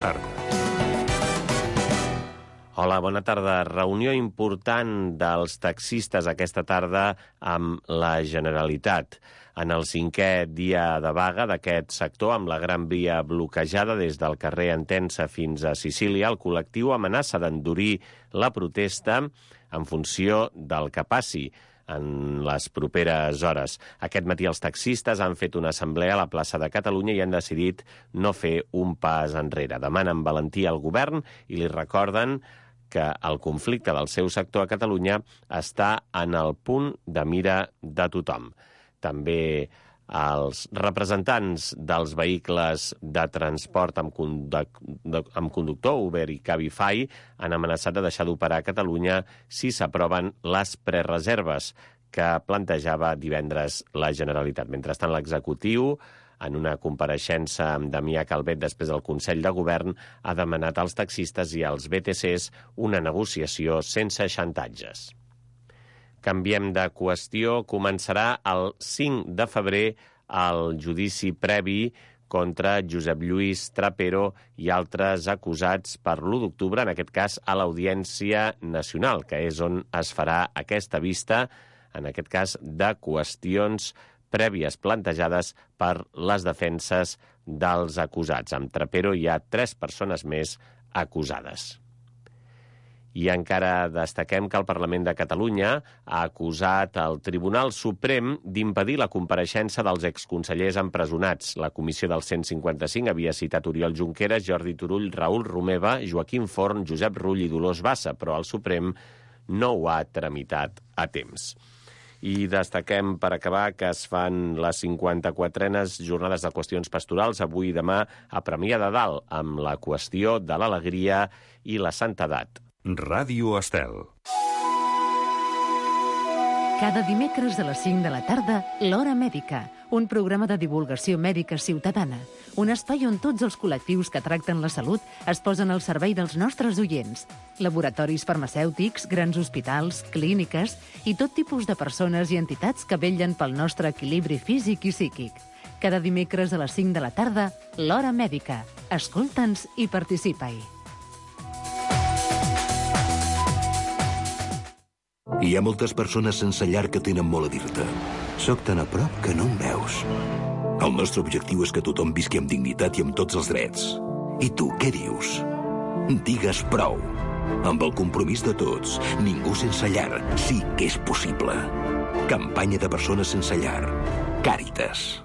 Hola, bona tarda. Reunió important dels taxistes aquesta tarda amb la Generalitat. En el 5è dia de vaga d'aquest sector, amb la Gran Via bloquejada des del carrer Entença fins a Sicília, el col·lectiu amenaça d'endurir la protesta en funció del que passi en les properes hores. Aquest matí els taxistes han fet una assemblea a la plaça de Catalunya i han decidit no fer un pas enrere. Demanen valentia al govern i li recorden que el conflicte del seu sector a Catalunya està en el punt de mira de tothom. També els representants dels vehicles de transport amb conductor, Uber i Cabify, han amenaçat de deixar d'operar a Catalunya si s'aproven les prereserves que plantejava divendres la Generalitat. Mentrestant, l'executiu, en una compareixença amb Damià Calvet després del Consell de Govern, ha demanat als taxistes i als BTCs una negociació sense xantatges. Canviem de qüestió. Començarà el 5 de febrer el judici previ contra Josep Lluís Trapero i altres acusats per l'1 d'octubre, en aquest cas a l'Audiència Nacional, que és on es farà aquesta vista, en aquest cas de qüestions prèvies plantejades per les defenses dels acusats. Amb Trapero hi ha 3 persones més acusades. I encara destaquem que el Parlament de Catalunya ha acusat el Tribunal Suprem d'impedir la compareixença dels exconsellers empresonats. La comissió del 155 havia citat Oriol Junqueras, Jordi Turull, Raül Romeva, Joaquim Forn, Josep Rull i Dolors Bassa, però el Suprem no ho ha tramitat a temps. I destaquem, per acabar, que es fan les 54enes jornades de qüestions pastorals avui i demà a Premià de Dalt, amb la qüestió de l'alegria i la santedat. Ràdio Estel. Cada dimecres a les 5 de la tarda, L'Hora Mèdica, un programa de divulgació mèdica ciutadana, un espai on tots els col·lectius que tracten la salut es posen al servei dels nostres oients. Laboratoris farmacèutics, grans hospitals, clíniques i tot tipus de persones i entitats que vetllen pel nostre equilibri físic i psíquic. Cada dimecres a les 5 de la tarda, L'Hora Mèdica. Escolta'ns i participa-hi. Hi ha moltes persones sense llar que tenen molt a dir-te. Soc tan a prop que no em veus. El nostre objectiu és que tothom visqui amb dignitat i amb tots els drets. I tu, què dius? Digues prou. Amb el compromís de tots, ningú sense llar sí que és possible. Campanya de persones sense llar. Càritas.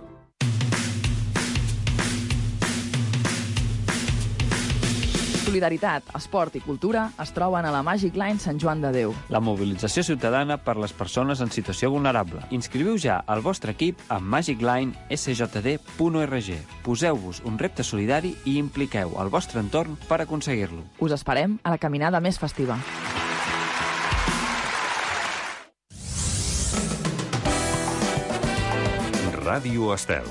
Solidaritat, esport i cultura es troben a la Magic Line Sant Joan de Déu. La mobilització ciutadana per les persones en situació vulnerable. Inscriviu ja el vostre equip a magiclinesjd.org. Poseu-vos un repte solidari i impliqueu el vostre entorn per aconseguir-lo. Us esperem a la caminada més festiva. Ràdio Estel.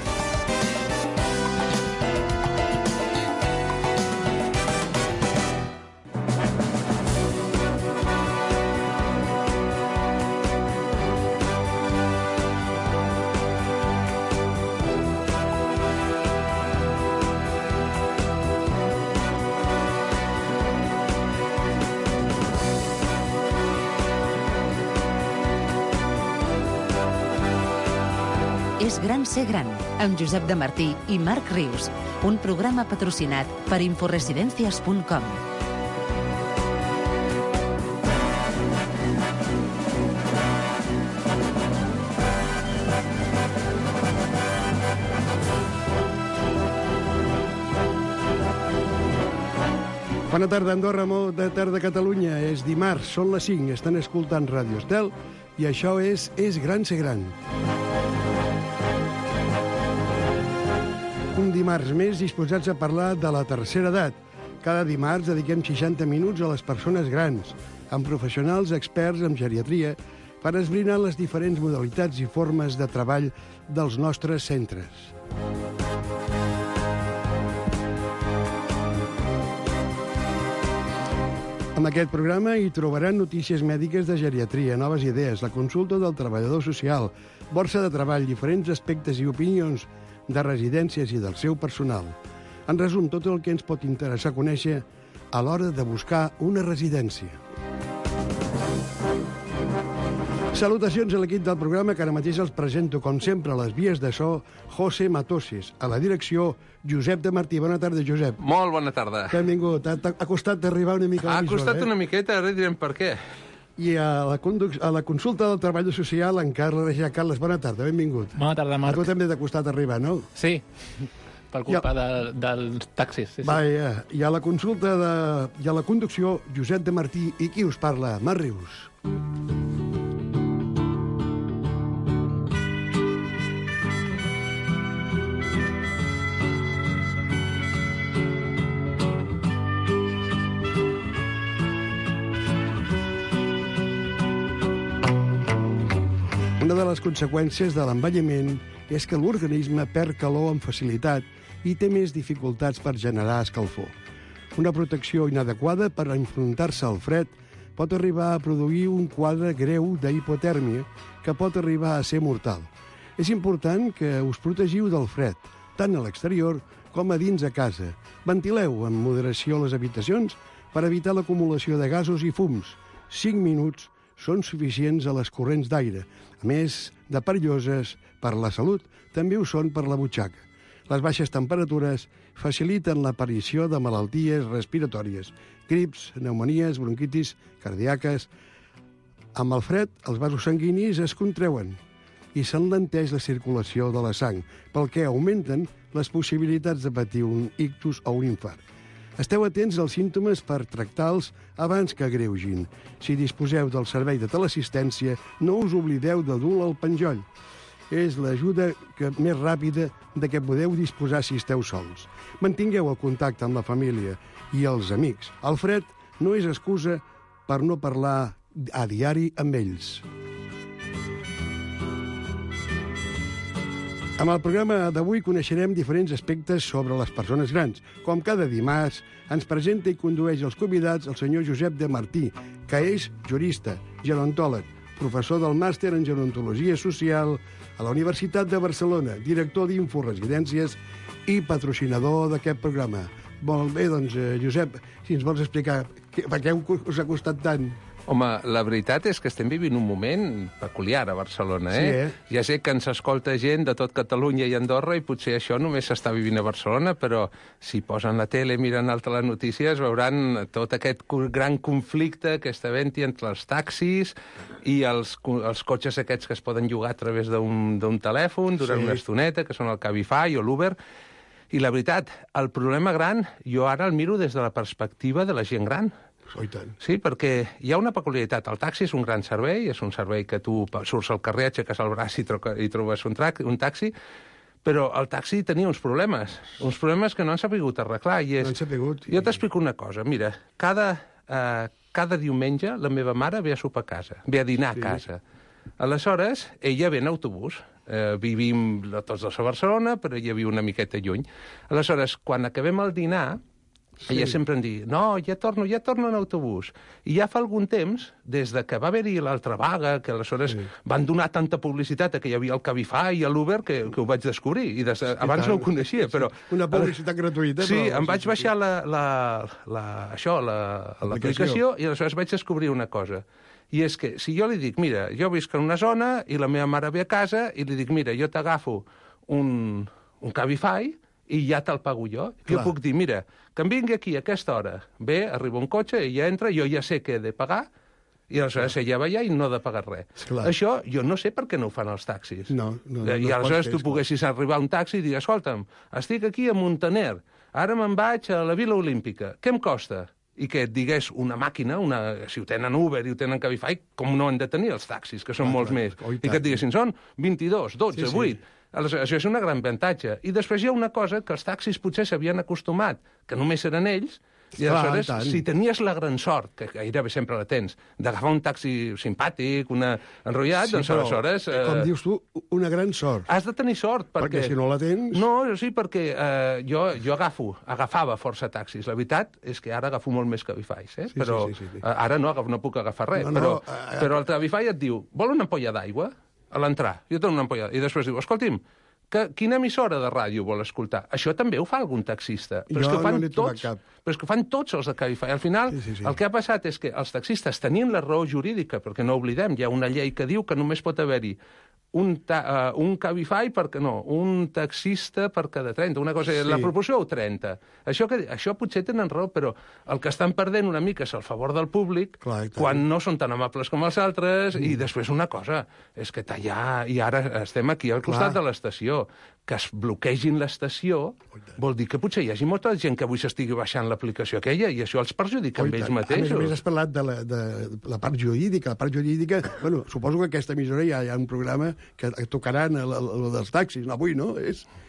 És gran ser gran, amb Josep de Martí i Marc Rius, un programa patrocinat per inforesidencias.com. Bona tarda, Andorra, bona tarda, Catalunya. És dimarts, són les 5, estan escoltant Ràdio Estel i això és gran ser gran. Un dimarts més disposats a parlar de la tercera edat. Cada dimarts dediquem 60 minuts a les persones grans, amb professionals experts en geriatria, per esbrinar les diferents modalitats i formes de treball dels nostres centres. En aquest programa hi trobaran notícies mèdiques de geriatria, noves idees, la consulta del treballador social, borsa de treball, diferents aspectes i opinions de residències i del seu personal. En resum, tot el que ens pot interessar conèixer a l'hora de buscar una residència. Salutacions a l'equip del programa, que ara mateix els presento, com sempre, a les vies de so, José Matoses. A la direcció, Josep de Martí. Bona tarda, Josep. Molt bona tarda. Benvingut. Ha costat d'arribar una mica a Ha l'emissora, costat una miqueta, ara direm per què. I a la consulta del treball social, en Carles Regia. Carles, bona tarda, benvingut. Bona tarda, Marc. A tu també t'ha costat arribar, no? Sí, per culpa dels taxis. Sí, sí. Vaja, i a la consulta i a la conducció, Josep de Martí. I qui us parla? Marc Rius. Una de les conseqüències de l'envelliment és que l'organisme perd calor amb facilitat i té més dificultats per generar escalfor. Una protecció inadequada per enfrontar-se al fred pot arribar a produir un quadre greu d'hipotèrmia que pot arribar a ser mortal. És important que us protegiu del fred, tant a l'exterior com a dins a casa. Ventileu amb moderació les habitacions per evitar l'acumulació de gasos i fums. 5 minuts són suficients a les corrents d'aire. A més de perilloses per la salut, també ho són per la butxaca. Les baixes temperatures faciliten l'aparició de malalties respiratòries, grips, pneumonies, bronquitis cardíaques. Amb el fred, els vasos sanguinis es contreuen i s'enlenteix la circulació de la sang, pel que augmenten les possibilitats de patir un ictus o un infart. Esteu atents als símptomes per tractar-los abans que agreugin. Si disposeu del servei de teleassistència, no us oblideu de dur al penjoll. És l'ajuda més ràpida de què podeu disposar si esteu sols. Mantingueu el contacte amb la família i els amics. El fred no és excusa per no parlar a diari amb ells. Amb el programa d'avui coneixerem diferents aspectes sobre les persones grans. Com cada dimarts, ens presenta i condueix els convidats el senyor Josep de Martí, que és jurista, gerontòleg, professor del màster en gerontologia social a la Universitat de Barcelona, director d'Inforesidències i patrocinador d'aquest programa. Molt bé, doncs, Josep, si ens vols explicar per què us ha costat tant. Home, la veritat és que estem vivint un moment peculiar a Barcelona, eh? Sí, Ja sé que ens escolta gent de tot Catalunya i Andorra i potser això només s'està vivint a Barcelona, però si posen la tele, miren altres les notícies, veuran tot aquest gran conflicte que està havent-hi entre els taxis i els cotxes aquests que es poden llogar a través d'un telèfon durant una estoneta, que són el Cabify o l'Uber. I la veritat, el problema gran, jo ara el miro des de la perspectiva de la gent gran. Oh, tant. Sí, perquè hi ha una peculiaritat. El taxi és un gran servei, és un servei que tu surts al carrer, aixeques el braç i trobes un taxi, però el taxi tenia uns problemes que no han sabut arreglar. I és... No han sabut. Jo t'explico una cosa. Mira, cada diumenge la meva mare ve a sopar a casa, ve a dinar a casa. Aleshores, ella ve en autobús. Vivim tots dos a Barcelona, però ella viu una miqueta lluny. Aleshores, quan acabem el dinar, ella sempre em diu, no, ja torno en autobús. I ja fa algun temps, des de que va haver-hi l'altra vaga, que aleshores van donar tanta publicitat que hi havia el Cabify i l'Uber, que ho vaig descobrir. I abans no ho coneixia, però... Una publicitat gratuïta. Sí, em vaig baixar l'aplicació i aleshores vaig descobrir una cosa. I és que si jo li dic, mira, jo visc en una zona i la meva mare ve a casa i li dic, mira, jo t'agafo un Cabify i ja te'l pago jo. Clar. Jo puc dir, mira, que em vingui aquí a aquesta hora. Bé, arriba un cotxe, ella entra, jo ja sé què he de pagar, i aleshores ella va allà i no ha de pagar res. Clar. Això jo no sé per què no ho fan els taxis. No I aleshores tu poguessis arribar a un taxi i dir, escolta'm, estic aquí a Montaner, ara me'n vaig a la Vila Olímpica, què em costa? I que et digués una màquina, si ho tenen Uber i ho tenen Cabify, com no han de tenir els taxis, que són molts més. I que et diguessin, són 22, 12, 8... Aleshores, això és un gran avantatge. I després hi ha una cosa que els taxis potser s'havien acostumat, que només eren ells, i aleshores, si tenies la gran sort, que gairebé sempre la tens, d'agafar un taxi simpàtic, enrotllat, doncs aleshores... Com dius tu, una gran sort. Has de tenir sort, perquè si no la tens... No, sí, perquè jo agafava força taxis. La veritat és que ara agafo molt més Cabifys, però ara no puc agafar res. Però el Cabify et diu, vol una ampolla d'aigua? A l'entrar. Jo dono una ampolla. I després diu, escolti'm, quina emissora de ràdio vol escoltar? Això també ho fa algun taxista. Però Jo és que ho fan no n'he trobat tots. cap. Però és que ho fan tots els de Cabify. Al final, Sí. el que ha passat és que els taxistes tenien la raó jurídica, perquè no oblidem, hi ha una llei que diu que només pot haver-hi un Cabify un taxista per cada 30, una cosa, la proporció o 30. Això potser tenen raó, però el que estan perdent una mica és el favor del públic, quan no són tan amables com els altres, i després una cosa, és que tallar, i ara estem aquí al costat de l'estació, que es bloquegin l'estació vol dir que potser hi hagi molta gent que avui s'estigui baixant l'aplicació aquella, i això els perjudica amb ells mateixos. A més, has parlat de la part jurídica. La part jurídica, bueno, suposo que aquesta emissora hi ha un programa que tocaran el dels taxis. No, avui no,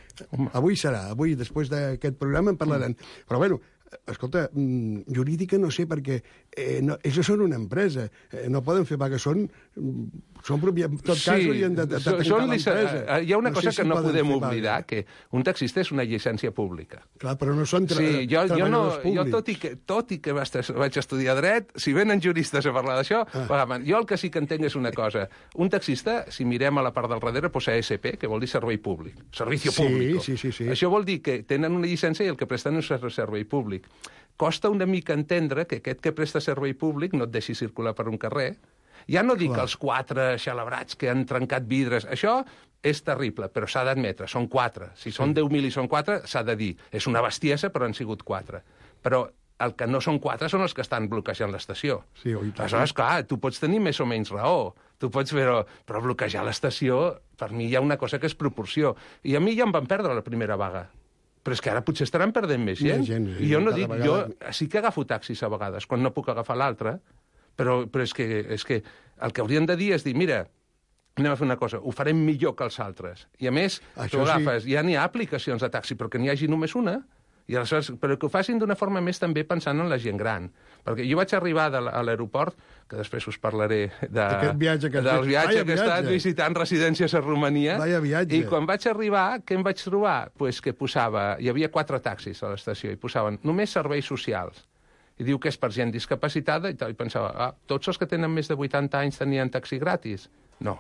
avui serà. Avui, després d'aquest programa, en parlaran. Però, bueno, escolta, jurídica no sé, perquè ells són una empresa. No poden fer vaga, són propietat. En tot cas, haurien de tancar l'empresa. Hi ha una cosa que no podem oblidar, que un taxista és una llicència pública. Clar, però no són treballadors públics. Jo, tot i que vaig estudiar dret, si venen juristes a parlar d'això, jo el que sí que entenc és una cosa. Un taxista, si mirem a la part del darrere, posa ASP, que vol dir servei públic. Servicio público. Sí. Això vol dir que tenen una llicència i el que presten és servei públic. Costa una mica entendre que aquest que presta servei públic no et deixi circular per un carrer. Ja no dic els 4 xalabrats que han trencat vidres. Això és terrible, però s'ha d'admetre. Són 4. Si són 10.000 i són 4, s'ha de dir. És una bestiesa, però han sigut 4. Però el que no són 4 són els que estan bloquejant l'estació. Aleshores, clar, tu pots tenir més o menys raó. Tu pots fer-ho, però bloquejar l'estació, per mi hi ha una cosa que és proporció. I a mi ja em van perdre la primera vaga. Però és que ara potser estaran perdent més gent. I jo no dic, jo sí que agafo taxis a vegades, quan no puc agafar l'altre, però és que el que haurien de dir és dir, mira, anem a fer una cosa, ho farem millor que els altres. I a més, tu agafes, ja n'hi ha aplicacions de taxi, però que n'hi hagi només una, i aleshores, però que ho facin d'una forma més també pensant en la gent gran. Perquè jo vaig arribar a l'aeroport, que després us parlaré del viatge que he estat visitant residències a Romania, i quan vaig arribar, què em vaig trobar? Pues que posava, hi havia 4 taxis a l'estació, i posaven només serveis socials. I diu que és per gent discapacitada, i pensava, tots els que tenen més de 80 anys tenien taxi gratis? No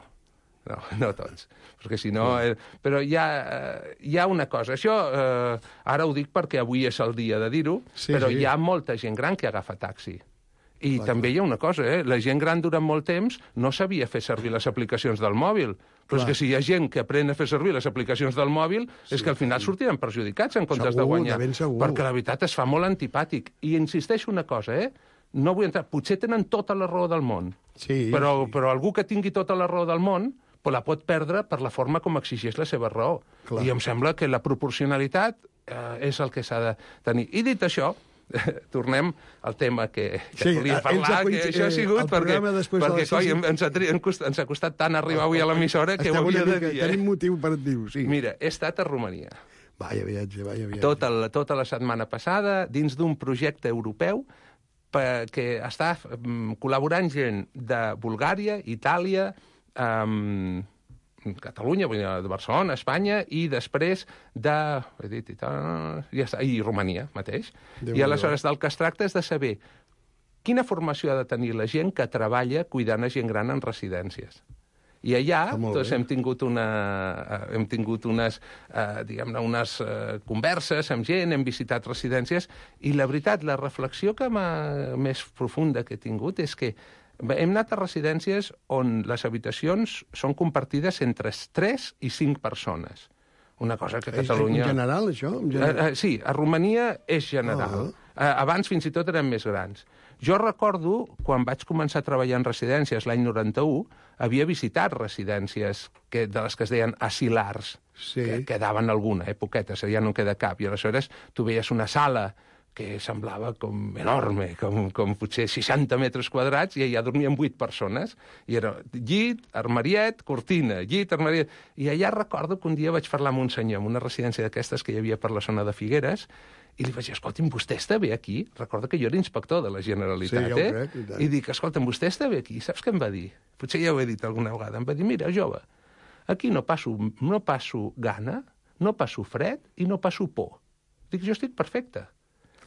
tots, perquè si no... Però hi ha una cosa, això ara ho dic perquè avui és el dia de dir-ho, però hi ha molta gent gran que agafa taxi. I també hi ha una cosa, la gent gran durant molt temps no sabia fer servir les aplicacions del mòbil, però és que si hi ha gent que aprèn a fer servir les aplicacions del mòbil, és que al final sortiren perjudicats en comptes de guanyar. Perquè la veritat es fa molt antipàtic. I insisteixo una cosa, no vull entrar... Potser tenen tota la raó del món, però algú que tingui tota la raó del món la pot perdre per la forma com exigeix la seva raó. I em sembla que la proporcionalitat és el que s'ha de tenir. I dit això, tornem al tema que volia parlar, que això ha sigut perquè ens ha costat tant arribar avui a l'emissora que ho havia de dir. Tenim motiu per dir-ho, sí. Mira, he estat a Romania. Vaya viatge. Tota la setmana passada, dins d'un projecte europeu que està col·laborant gent de Bulgària, Itàlia, Catalunya, de Barcelona, Espanya, i després i Romania mateix. I aleshores del que es tracta és de saber quina formació ha de tenir la gent que treballa cuidant a gent gran en residències. I allà hem tingut unes converses amb gent, hem visitat residències, i la veritat, la reflexió més profunda que he tingut és que hem anat a residències on les habitacions són compartides entre 3 i 5 persones. Una cosa que a Catalunya... En general, això? Sí, a Romania és general. Abans fins i tot eren més grans. Jo recordo, quan vaig començar a treballar en residències l'any 91, havia visitat residències de les que es deien asilars, que quedaven alguna, poquetes, ja no en queda cap. I aleshores tu veies una sala que semblava com enorme, com potser 60 metres quadrats, i allà dormien 8 persones. I era llit, armariet, cortina, llit, armariet... I allà recordo que un dia vaig parlar amb un senyor, en una residència d'aquestes que hi havia per la zona de Figueres, i li vaig dir, escolta'm, vostè està bé aquí? Recordo que jo era inspector de la Generalitat, I dic, escolta'm, vostè està bé aquí? Saps què em va dir? Potser ja ho he dit alguna vegada. Em va dir, mira, jove, aquí no passo gana, no passo fred i no passo por. Dic, jo estic perfecte.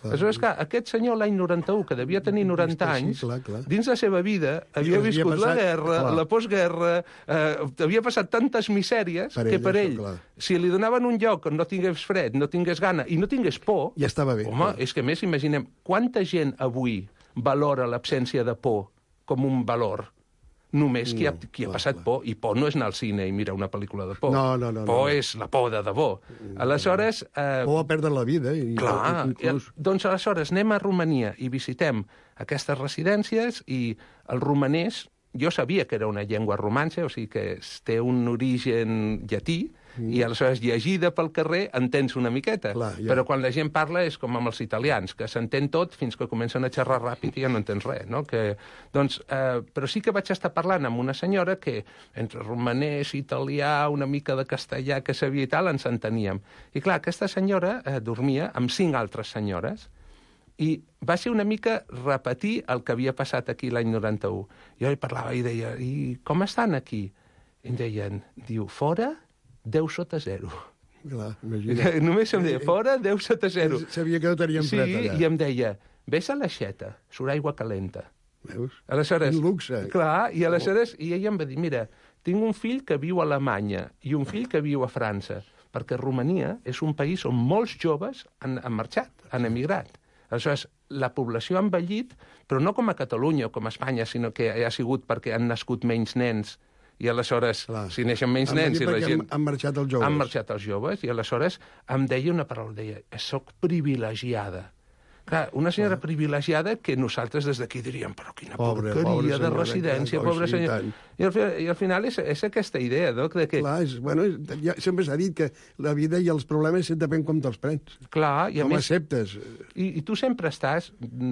Aleshores, clar, aquest senyor l'any 91, que devia tenir 90 anys, clar. dins la seva vida havia viscut la guerra, la postguerra, havia passat tantes misèries que per ell, si li donaven un lloc on no tingués fred, no tingués gana i no tingués por... Ja estava bé. Home, és que més, imaginem, quanta gent avui valora l'absència de por com un valor? Només qui ha passat por, i por no és anar al cine i mirar una pel·lícula de por. No. Por és la por de debò. Aleshores... Por a perdre la vida. Clar, doncs aleshores anem a Romania i visitem aquestes residències i el romanès, jo sabia que era una llengua romance, o sigui que té un origen llatí, i aleshores llegida pel carrer entens una miqueta. Però quan la gent parla és com amb els italians, que s'entén tot fins que comencen a xerrar ràpid i ja no entens res, no? Però sí que vaig estar parlant amb una senyora que entre romanès, italià, una mica de castellà que sabia i tal, ens enteníem. I clar, aquesta senyora dormia amb 5 altres senyores i va ser una mica repetir el que havia passat aquí l'any 91. Jo hi parlava i deia, i com estan aquí? I em deien, diu, fora 10 sota 0. Clar, imagina't. Només em deia, fora 10 sota 0. Sabia que no teníem fred allà. Sí, i em deia, ves a l'aixeta, surt aigua calenta. Veus? Aleshores, un luxe. Clar, i aleshores i ella em va dir, mira, tinc un fill que viu a Alemanya i un fill que viu a França, perquè Romania és un país on molts joves han marxat, han emigrat. Aleshores, la població ha envellit, però no com a Catalunya o com a Espanya, sinó que ha sigut perquè han nascut menys nens, i aleshores, si neixen menys nens... I la gent... Han marxat els joves. Han marxat els joves, i aleshores em deia una paraula, deia, soc privilegiada. Clar, una senyora privilegiada que nosaltres des d'aquí diríem, però quina porqueria de residència, pobra senyora. I al final és aquesta idea, no? De que... Clar, sempre s'ha dit que la vida i els problemes depèn com te'ls prens. Clar, i a com més... acceptes. I tu sempre estàs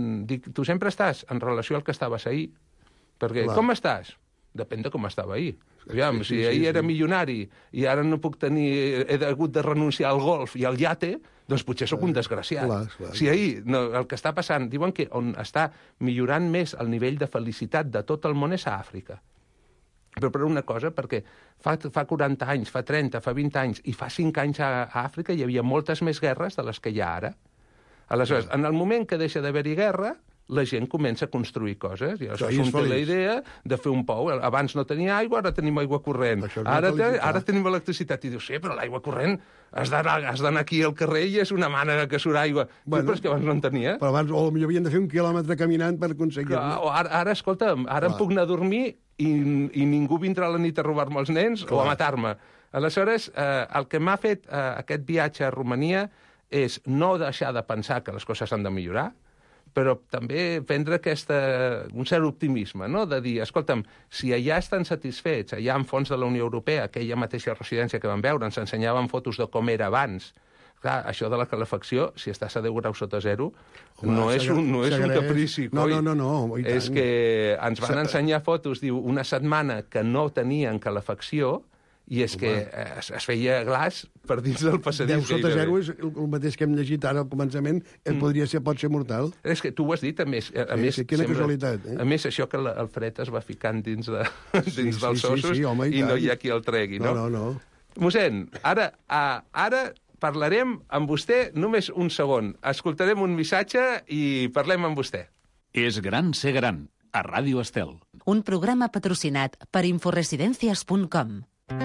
en relació al que estaves ahir. Perquè, com estàs? Depèn de com estava ahir. Aviam, si ahir era milionari i ara no puc tenir... He hagut de renunciar al golf i al iate, doncs potser sóc un desgraciat. Si ahir el que està passant... Diuen que on està millorant més el nivell de felicitat de tot el món és a Àfrica. Però per una cosa, perquè fa 40 anys, fa 30, fa 20 anys i fa 5 anys a Àfrica hi havia moltes més guerres de les que hi ha ara. Aleshores, en el moment que deixa d'haver-hi guerra, la gent comença a construir coses. I aleshores té la idea de fer un pou. Abans no tenia aigua, ara tenim aigua corrent. Ara tenim electricitat. I dius, sí, però l'aigua corrent has d'anar aquí al carrer i és una mànega que surt aigua. Però és que abans no en tenia. Però abans potser havien de fer 1 quilòmetre caminant per aconseguir-ho. Ara, escolta'm, ara em puc anar a dormir i ningú vindrà a la nit a robar-me els nens o a matar-me. Aleshores, el que m'ha fet aquest viatge a Romania és no deixar de pensar que les coses han de millorar, però també prendre un cert optimisme, no? De dir, escolta'm, si allà estan satisfets, allà en fons de la Unió Europea, aquella mateixa residència que vam veure, ens ensenyaven fotos de com era abans. Clar, això de la calefacció, si estàs a 10 graus sota 0, no és un caprici, coi. No. És que ens van ensenyar fotos, diu, una setmana que no tenien calefacció, i és que es feia glaç per dins del passadís. 10 sota 0 és el mateix que hem llegit ara al començament, pot ser mortal. És que tu ho has dit, a més... Quina casualitat. A més, això que el fred es va ficant dins dels ossos i no hi ha qui el tregui, no? No. Mossèn, ara parlarem amb vostè només un segon. Escoltarem un missatge i parlem amb vostè. És gran ser gran, a Ràdio Estel. Un programa patrocinat per inforesidencias.com.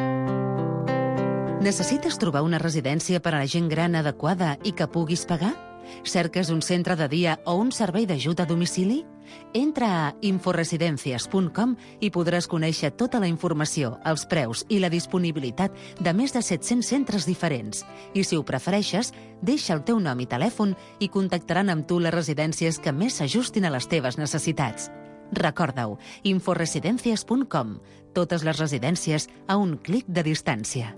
Necessites trobar una residència per a la gent gran adequada i que puguis pagar? Cerques un centre de dia o un servei d'ajut a domicili? Entra a inforesidencias.com i podràs conèixer tota la informació, els preus i la disponibilitat de més de 700 centres diferents. I si ho prefereixes, deixa el teu nom i telèfon i contactaran amb tu les residències que més s'ajustin a les teves necessitats. Recorda-ho, inforesidencias.com. Totes les residències a un clic de distància.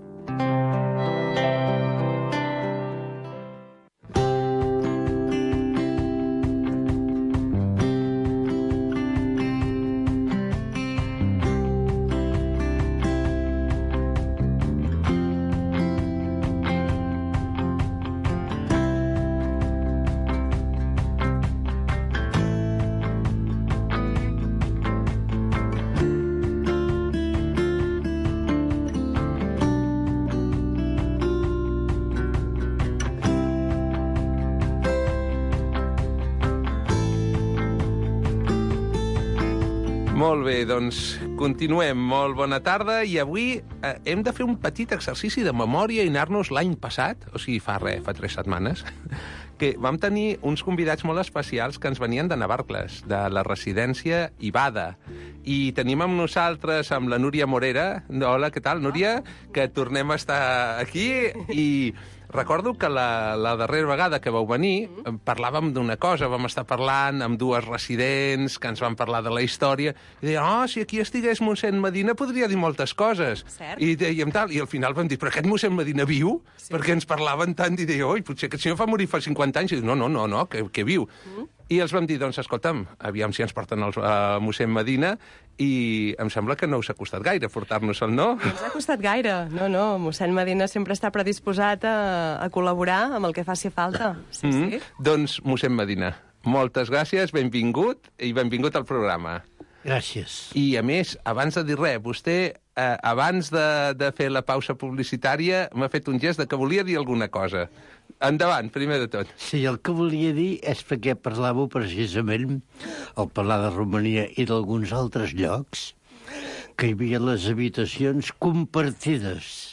Molt bé, doncs continuem. Molt bona tarda i avui hem de fer un petit exercici de memòria i anar-nos l'any passat, o sigui, fa 3 setmanes, que vam tenir uns convidats molt especials que ens venien de Navarcles, de la residència Ibada. I tenim amb nosaltres, amb la Núria Morera. Hola, què tal, Núria? Que tornem a estar aquí i... Recordo que la darrera vegada que vau venir parlàvem d'una cosa, vam estar parlant amb 2 residents que ens van parlar de la història i deien, si aquí estigués mossèn Medina podria dir moltes coses. Cert. I dèiem tal, i al final vam dir, però aquest mossèn Medina viu? Sí. Perquè ens parlaven tant i deia, oi, potser aquest senyor va morir fa 50 anys. I diu, no, que viu. I els vam dir, doncs, escolta'm, aviam si ens porten a mossèn Medina, i em sembla que no us ha costat gaire portar-nos-el, no? No ens ha costat gaire. No, mossèn Medina sempre està predisposat a col·laborar amb el que faci falta. Sí. Doncs, mossèn Medina, moltes gràcies, benvingut, i benvingut al programa. Gràcies. I, a més, abans de dir res, vostè, abans de fer la pausa publicitària, m'ha fet un gest de que volia dir alguna cosa. Endavant, primer de tot. Sí, el que volia dir és perquè parlàveu precisament, al parlar de Romania i d'alguns altres llocs, que hi havia les habitacions compartides.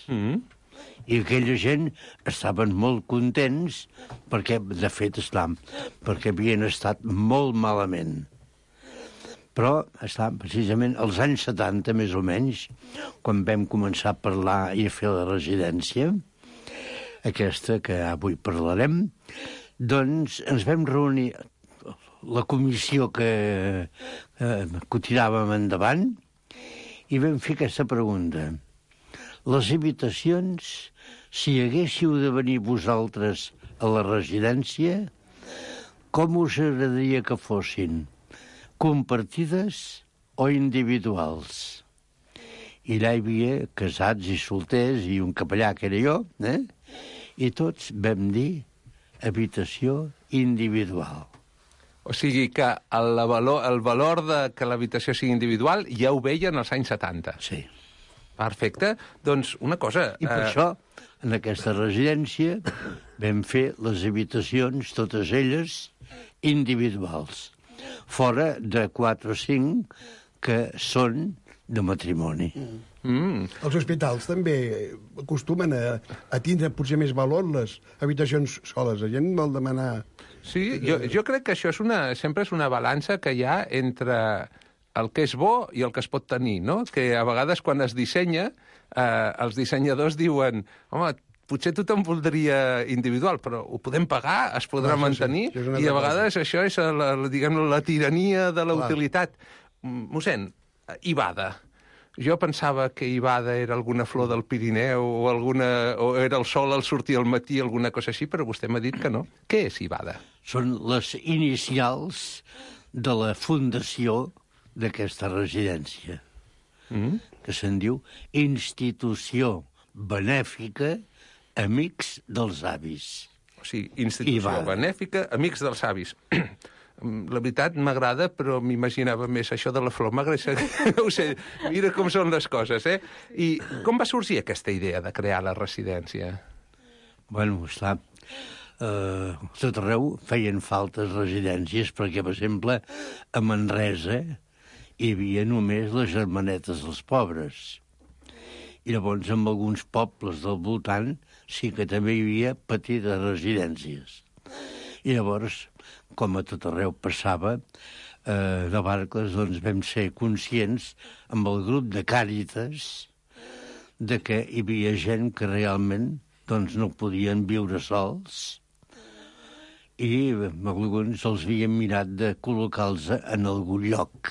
I aquella gent estaven molt contents perquè, de fet, perquè havien estat molt malament. Però, precisament, als anys 70, més o menys, quan vam començar a parlar i a fer la residència, aquesta que avui parlarem, doncs ens vam reunir la comissió que tiràvem endavant i vam fer aquesta pregunta. Les habitacions, si haguéssiu de venir vosaltres a la residència, com us agradaria que fossin? Compartides o individuals? I allà hi havia casats i solters i un capellà, que era jo, i tots vam dir habitació individual. O sigui que el valor de que l'habitació sigui individual ja ho veien als anys 70. Sí. Perfecte. Doncs una cosa... I per això, en aquesta residència, vam fer les habitacions, totes elles, individuals. Fora de 4 o 5 que són de matrimoni. Els hospitals també acostumen a tindre potser més valor les habitacions soles. La gent vol demanar... Sí, jo crec que això sempre és una balança que hi ha entre el que és bo i el que es pot tenir, no? Que a vegades quan es dissenya, els dissenyadors diuen, home, potser tothom voldria individual, però ho podem pagar, es podrà mantenir, i a vegades això és la tirania de la utilitat. Mossèn, Ibada. Jo pensava que Ibada era alguna flor del Pirineu o era el sol al sortir al matí, alguna cosa així, però vostè m'ha dit que no. Què és Ibada? Són les inicials de la fundació d'aquesta residència, que se'n diu Institució Benèfica Amics dels Avis. O sigui, Institució Benèfica Amics dels Avis. La veritat m'agrada, però m'imaginava més això de la flor. M'agrada, no ho sé, mira com són les coses, I com va sorgir aquesta idea de crear la residència? Bueno, a tot arreu feien faltes residències, perquè, per exemple, a Manresa hi havia només les germanetes dels pobres. I llavors, en alguns pobles del voltant, sí que també hi havia petites residències. I llavors, com a tot arreu passava, de Navarcles, doncs vam ser conscients amb el grup de Càritas de que hi havia gent que realment doncs, no podien viure sols i alguns els havíem mirat de col·locar-los en algun lloc.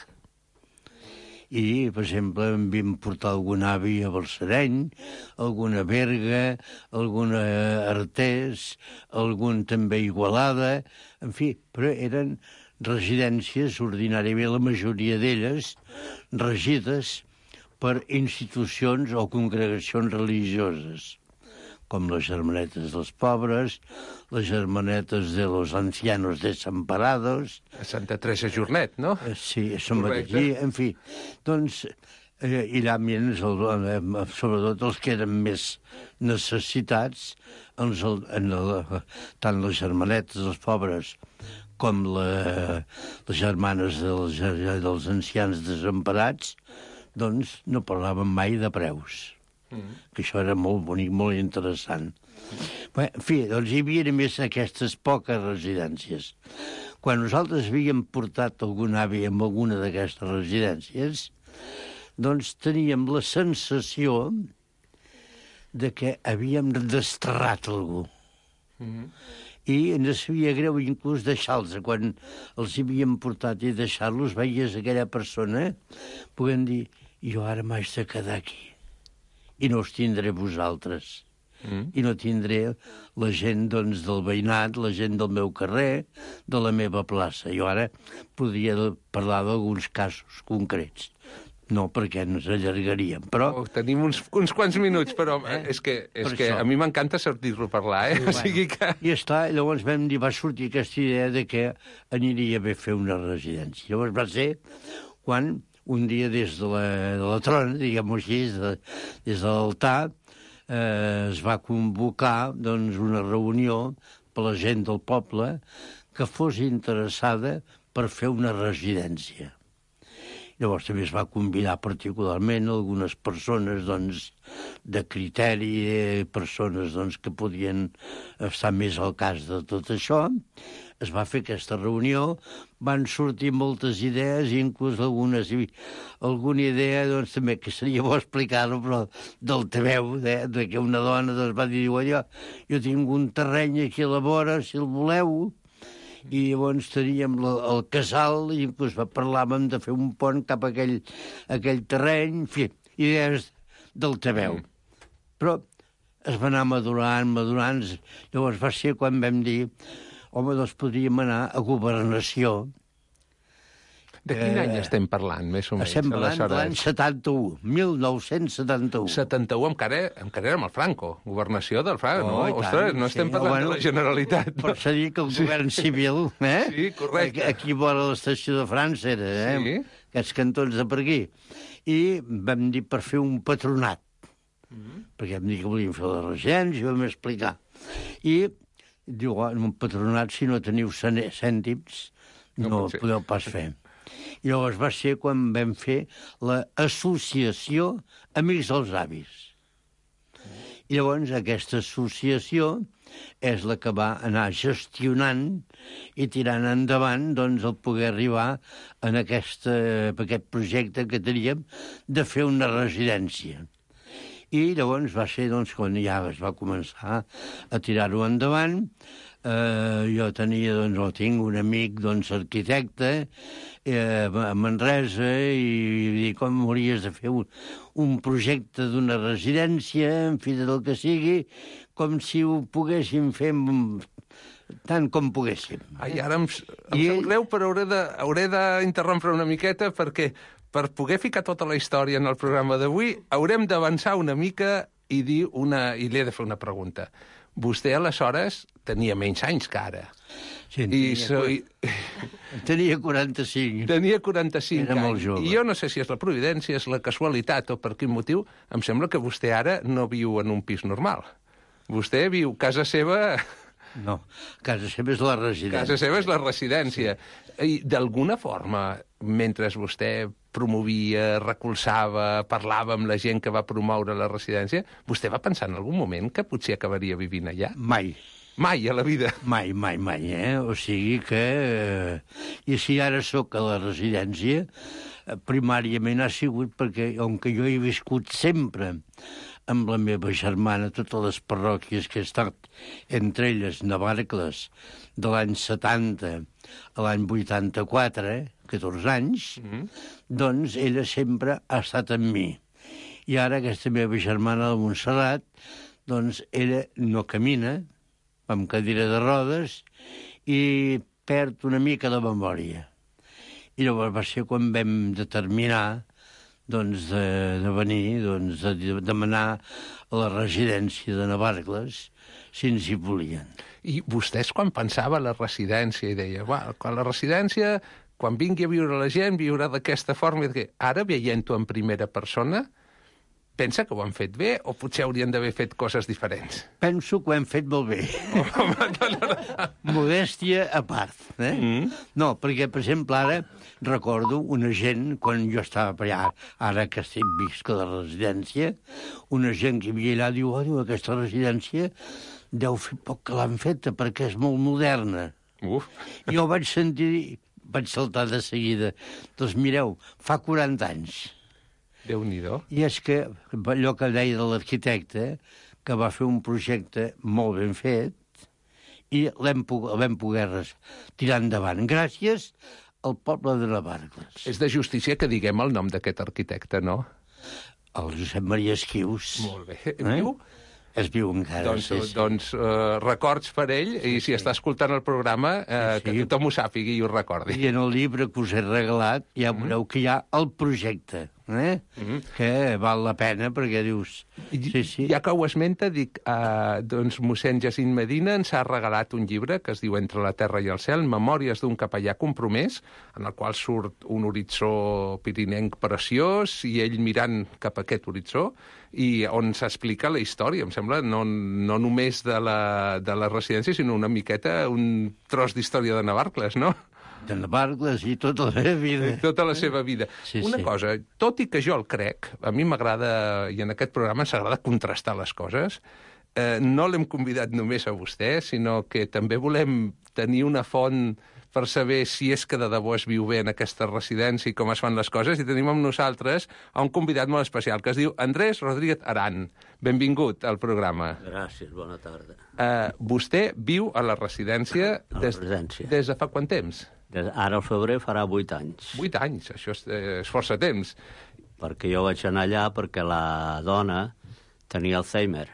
I, per exemple, em vam portar algun avi a Balsareny, alguna Berga, alguna Artés, algun també Igualada, en fi, però eren residències, ordinàriament la majoria d'elles, regides per institucions o congregacions religioses, com les Germanetes dels Pobres, les Germanetes de los Ancianos Desamparados... A Santa Teresa Jornet, no? Sí, som aquí, en fi. Doncs, i allà, sobretot els que eren més necessitats, tant les Germanetes dels Pobres com les germanes dels ancians desemparats, doncs no parlaven mai de preus. Que això era molt bonic, molt interessant. Bé, en fi, doncs hi havia més aquestes poques residències. Quan nosaltres havíem portat algun avi en alguna d'aquestes residències, doncs teníem la sensació de que havíem desterrat algú. I ens feia greu inclús deixar-los. Quan els havíem portat i deixar-los, veies aquella persona podent dir, jo ara m'haig de quedar aquí i no us tindré vosaltres. I no tindré la gent doncs, del veïnat, la gent del meu carrer, de la meva plaça. Jo ara podria parlar d'alguns casos concrets. No, perquè ens allargaríem, però... Tenim uns quants minuts, però és que a mi m'encanta sentir-lo parlar, eh? O sigui que... I esclar, llavors va sortir aquesta idea de que aniria bé fer una residència. Llavors va ser quan un dia des de la trona, diguem-ho així, des de l'altar, es va convocar doncs, una reunió per la gent del poble que fos interessada per fer una residència. Llavors també es va convidar particularment algunes persones doncs, de criteri, persones doncs, que podien estar més al cas de tot això. Es va fer aquesta reunió, van sortir moltes idees, inclús alguna idea, doncs també, que seria bo explicar-ho, però del tebeu, de que una dona doncs, va dir, jo tinc un terreny aquí a la vora, si el voleu, i llavors teníem el casal, i inclús parlàvem de fer un pont cap a aquell terreny, en fi, idees del tebeu. Però es va anar madurant, llavors va ser quan vam dir, home, doncs podríem anar a governació. De quin any estem parlant, més o menys? Estem parlant de l'any 71, 1971. 71, encara érem el Franco, governació del Franco, no? Ostres, no estem parlant de la Generalitat. Pots dir que el govern civil, Sí, correcte. Aquí vora l'estació de França era, Sí. Aquests cantons de per aquí. I vam dir per fer un patronat, perquè vam dir que volíem fer la residència, i vam explicar. I diu, en un patronat, si no teniu cèntims, no podeu pas fer. I llavors va ser quan vam fer l'associació Amics dels Avis. I llavors aquesta associació és la que va anar gestionant i tirant endavant doncs, el poder arribar en aquest projecte que teníem de fer una residència. I llavors va ser doncs, quan ja es va començar a tirar-ho endavant. Jo tinc un amic arquitecte a Manresa i dic, com hauries de fer un projecte d'una residència, en fi, del que sigui, com si ho poguéssim fer tant com poguéssim. Ai, ara em sap greu, però hauré d'interrompre una miqueta perquè per poder ficar tota la història en el programa d'avui haurem d'avançar una mica i li he de fer una pregunta. Vostè, aleshores, tenia menys anys que ara. Sí, tenia 45. Tenia 45 Era molt jove. I jo no sé si és la providència, és la casualitat o per quin motiu, em sembla que vostè ara no viu en un pis normal. Vostè viu casa seva... No, casa seva és la residència. Casa seva és la residència. I d'alguna forma, mentre vostè promovia, recolzava, parlava amb la gent que va promoure la residència, vostè va pensar en algun moment que potser acabaria vivint allà? Mai. Mai a la vida? Mai, O sigui que... I si ara sóc a la residència, primàriament ha sigut perquè, on que jo he viscut sempre amb la meva germana, totes les parròquies que he estat, entre elles Navarcles, de l'any 70 a l'any 84, 14 anys, doncs ella sempre ha estat amb mi. I ara aquesta meva germana de Montserrat, doncs ella no camina, amb cadira de rodes, i perd una mica la memòria. I llavors va ser quan vam determinar doncs, de venir, doncs, de demanar a la residència de Navarcles si ens hi volien. I vostès, quan pensava la residència, i deia, quan la residència, quan vingui a viure la gent, viurà d'aquesta forma, i ara, veient-ho en primera persona, pensa que ho han fet bé o potser haurien d'haver fet coses diferents? Penso que ho hem fet molt bé. Modèstia a part. No, perquè, per exemple, ara recordo una gent, quan jo estava per allà, ara que estic visc a la residència, una gent que hi havia allà diu, aquesta residència deu fer poc que l'han feta perquè és molt moderna. Jo vaig sentir, vaig saltar de seguida. Doncs mireu, fa 40 anys. Déu-n'hi-do. I és que allò que deia de l'arquitecte, que va fer un projecte molt ben fet i l'hem poder tirar endavant gràcies al poble de Navarcles. És de justícia que diguem el nom d'aquest arquitecte, no? El Josep Maria Esquius. Molt bé. Viu? Es viu encara, doncs records per ell, i si està escoltant el programa, que tothom ho sàpigui i ho recordi. I en el llibre que us he regalat ja veureu que hi ha el projecte, que val la pena, perquè dius... Ja que ho esmenta, dic, doncs mossèn Jacint Medina ens ha regalat un llibre que es diu Entre la terra i el cel, Memòries d'un capellà compromès, en el qual surt un horitzó pirinenc preciós i ell mirant cap a aquest horitzó, i on s'explica la història, em sembla, no només de la residència, sinó una miqueta, un tros d'història de Navarcles, no? De Navarcles i tota la seva vida. Tota la seva vida. Una cosa, tot i que jo el crec, a mi m'agrada, i en aquest programa ens agrada contrastar les coses, no l'hem convidat només a vostè, sinó que també volem tenir una font per saber si és que de debò es viu bé en aquesta residència i com es fan les coses, i tenim amb nosaltres un convidat molt especial, que es diu Andrés Rodríguez Aran. Benvingut al programa. Gràcies, bona tarda. Vostè viu a la residència des de fa quant temps? Ara al febrer farà 8 anys. 8 anys, això és força temps. Perquè jo vaig anar allà perquè la dona tenia Alzheimer.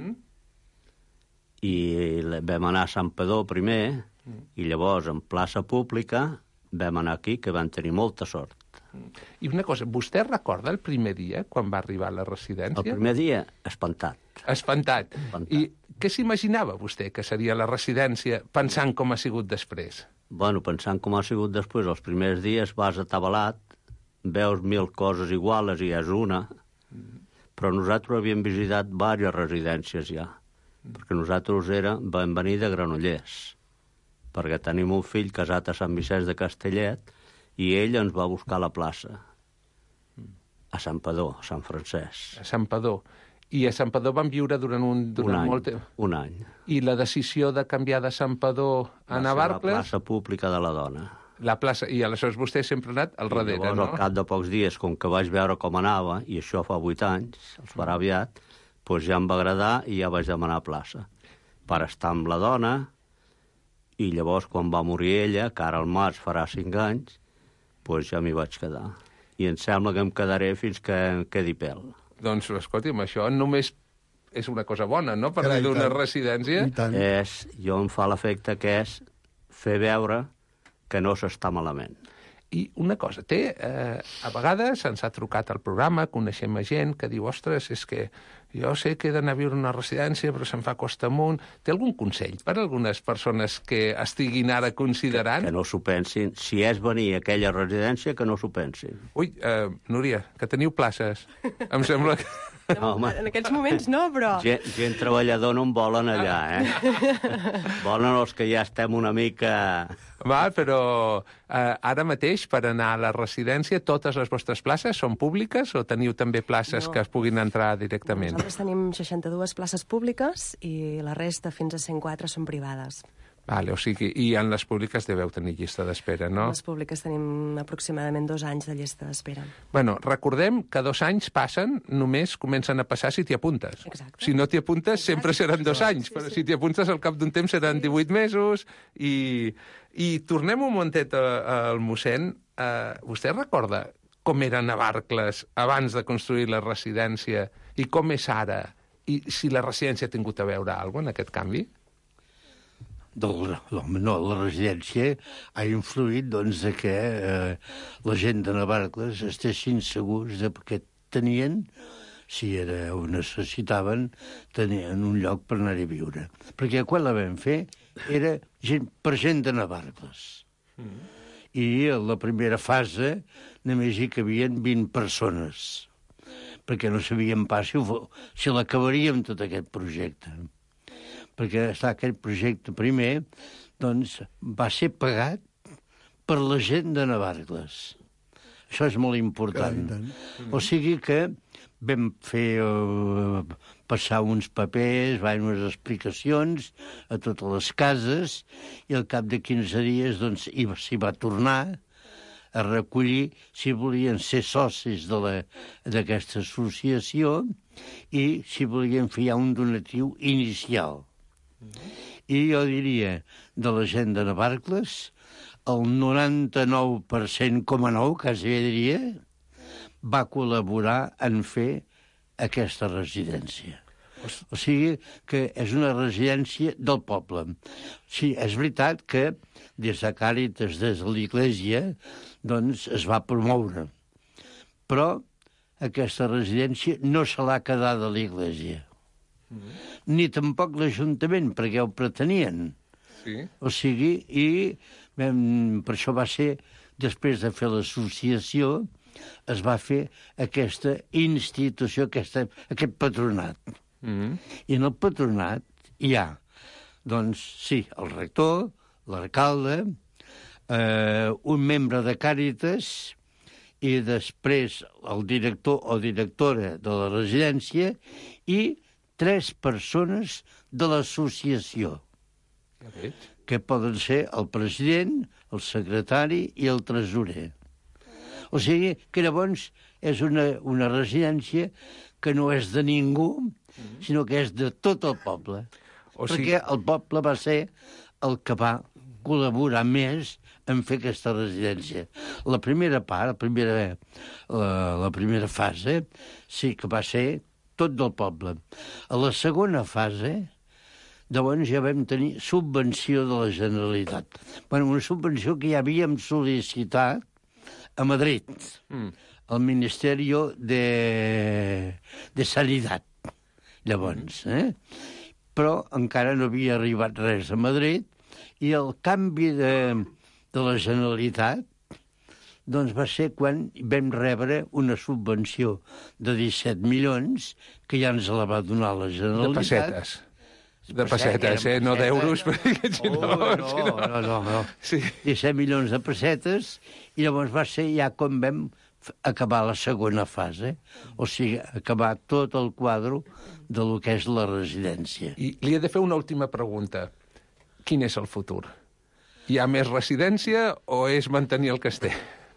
I vam anar a Sant Padó primer, i llavors en plaça pública vam anar aquí, que vam tenir molta sort. I una cosa, vostè recorda el primer dia, quan va arribar a la residència? El primer dia, espantat. Espantat. I què s'imaginava vostè que seria la residència pensant com ha sigut després? Bueno, pensant com ha sigut després, els primers dies vas atabalat, veus 1000 coses iguales i és una, però nosaltres havíem visitat diverses residències ja, perquè nosaltres vam venir de Granollers, perquè tenim un fill casat a Sant Vicenç de Castellet i ell ens va buscar a la plaça, a Sant Padó, a Sant Francesc. A Sant Padó. I a Sant Padó van viure durant molt temps? Un any. I la decisió de canviar de Sant Padó a Navarcles? La plaça pública de la dona. La plaça, i aleshores vostè sempre ha anat al darrere, llavors, no? Al cap de pocs dies, com que vaig veure com anava, i això fa 8 anys, els farà aviat, doncs ja em va agradar i ja vaig demanar plaça per estar amb la dona. I llavors, quan va morir ella, que ara al març farà 5 anys, doncs ja m'hi vaig quedar. I em sembla que em quedaré fins que em quedi pèl. Doncs, escolti'm, això només és una cosa bona, no?, per dir d'una residència. Jo em fa l'efecte que és fer veure que no s'està malament. I una cosa, a vegades ens ha trucat al programa, coneixem gent que diu, ostres, és que jo sé que he d'anar a viure una residència, però se'm fa costa amunt. Té algun consell per a algunes persones que estiguin ara considerant? Que no s'ho pensin. Si és venir a aquella residència, que no s'ho pensin. Ui, Núria, que teniu places. Em sembla que... No, en aquests moments no, però... Gent treballador no en volen allà, Volen els que ja estem una mica... Però ara mateix, per anar a la residència, totes les vostres places són públiques o teniu també places que es puguin entrar directament? Nosaltres tenim 62 places públiques i la resta, fins a 104, són privades. Vale, o sigui, i en les públiques deveu tenir llista d'espera, no? En les públiques tenim aproximadament 2 anys de llista d'espera. Bueno, recordem que 2 anys passen, només comencen a passar si t'hi apuntes. Exacte. Si no t'hi apuntes, sempre seran 2 anys, però si t'hi apuntes al cap d'un temps seran 18 mesos, i tornem un momentet al mossèn. Vostè recorda com era Navarcles abans de construir la residència i com és ara? I si la residència ha tingut a veure alguna cosa en aquest canvi? No, la residència ha influït doncs, que la gent de Navarcles estessin segurs que tenien, si ho necessitaven, tenien un lloc per anar a viure. Perquè quan la vam fer era per gent de Navarcles. I a la primera fase només hi cabien 20 persones. perquè no sabíem pas si l'acabaríem tot aquest projecte. Perquè aquest projecte primer doncs, va ser pagat per la gent de Navarcles. Això és molt important. O sigui que vam fer passar uns papers, unes explicacions a totes les cases, i al cap de 15 dies doncs, s'hi va tornar a recollir si volien ser socis d'aquesta associació i si volien fer un donatiu inicial. I jo diria, de la gent de Navarcles, el 99,9%, quasi diria, va col·laborar en fer aquesta residència. O sigui que és una residència del poble. Sí, és veritat que des de Càritas, des de l'Església, doncs es va promoure. Però aquesta residència no se l'ha quedat a l'Església. Ni tampoc l'Ajuntament, perquè ho pretenien. Sí. O sigui, i per això va ser, després de fer l'associació, es va fer aquesta institució, aquest patronat. I en el patronat hi ha, doncs, sí, el rector, l'alcalde, un membre de Càritas i després el director o directora de la residència i 3 persones de l'associació, que poden ser el president, el secretari i el tresorer. O sigui que llavors és una residència que no és de ningú, sinó que és de tot el poble. Perquè el poble va ser el que va col·laborar més en fer aquesta residència. La primera part, la primera fase, sí que va ser tot del poble. A la segona fase, llavors ja vam tenir subvenció de la Generalitat. Una subvenció que ja havíem sol·licitat a Madrid, al Ministeri de Sanitat, llavors. Però encara no havia arribat res a Madrid i el canvi de la Generalitat doncs va ser quan vam rebre una subvenció de 17 milions, que ja ens la va donar la Generalitat. De pessetes. De pessetes, no d'euros, perquè si no... No. Sí. 17 milions de pessetes, i llavors va ser ja com vam acabar la segona fase, o sigui, acabar tot el quadre de lo que és la residència. I li he de fer una última pregunta. Quin és el futur? Hi ha més residència o és mantenir el que es té?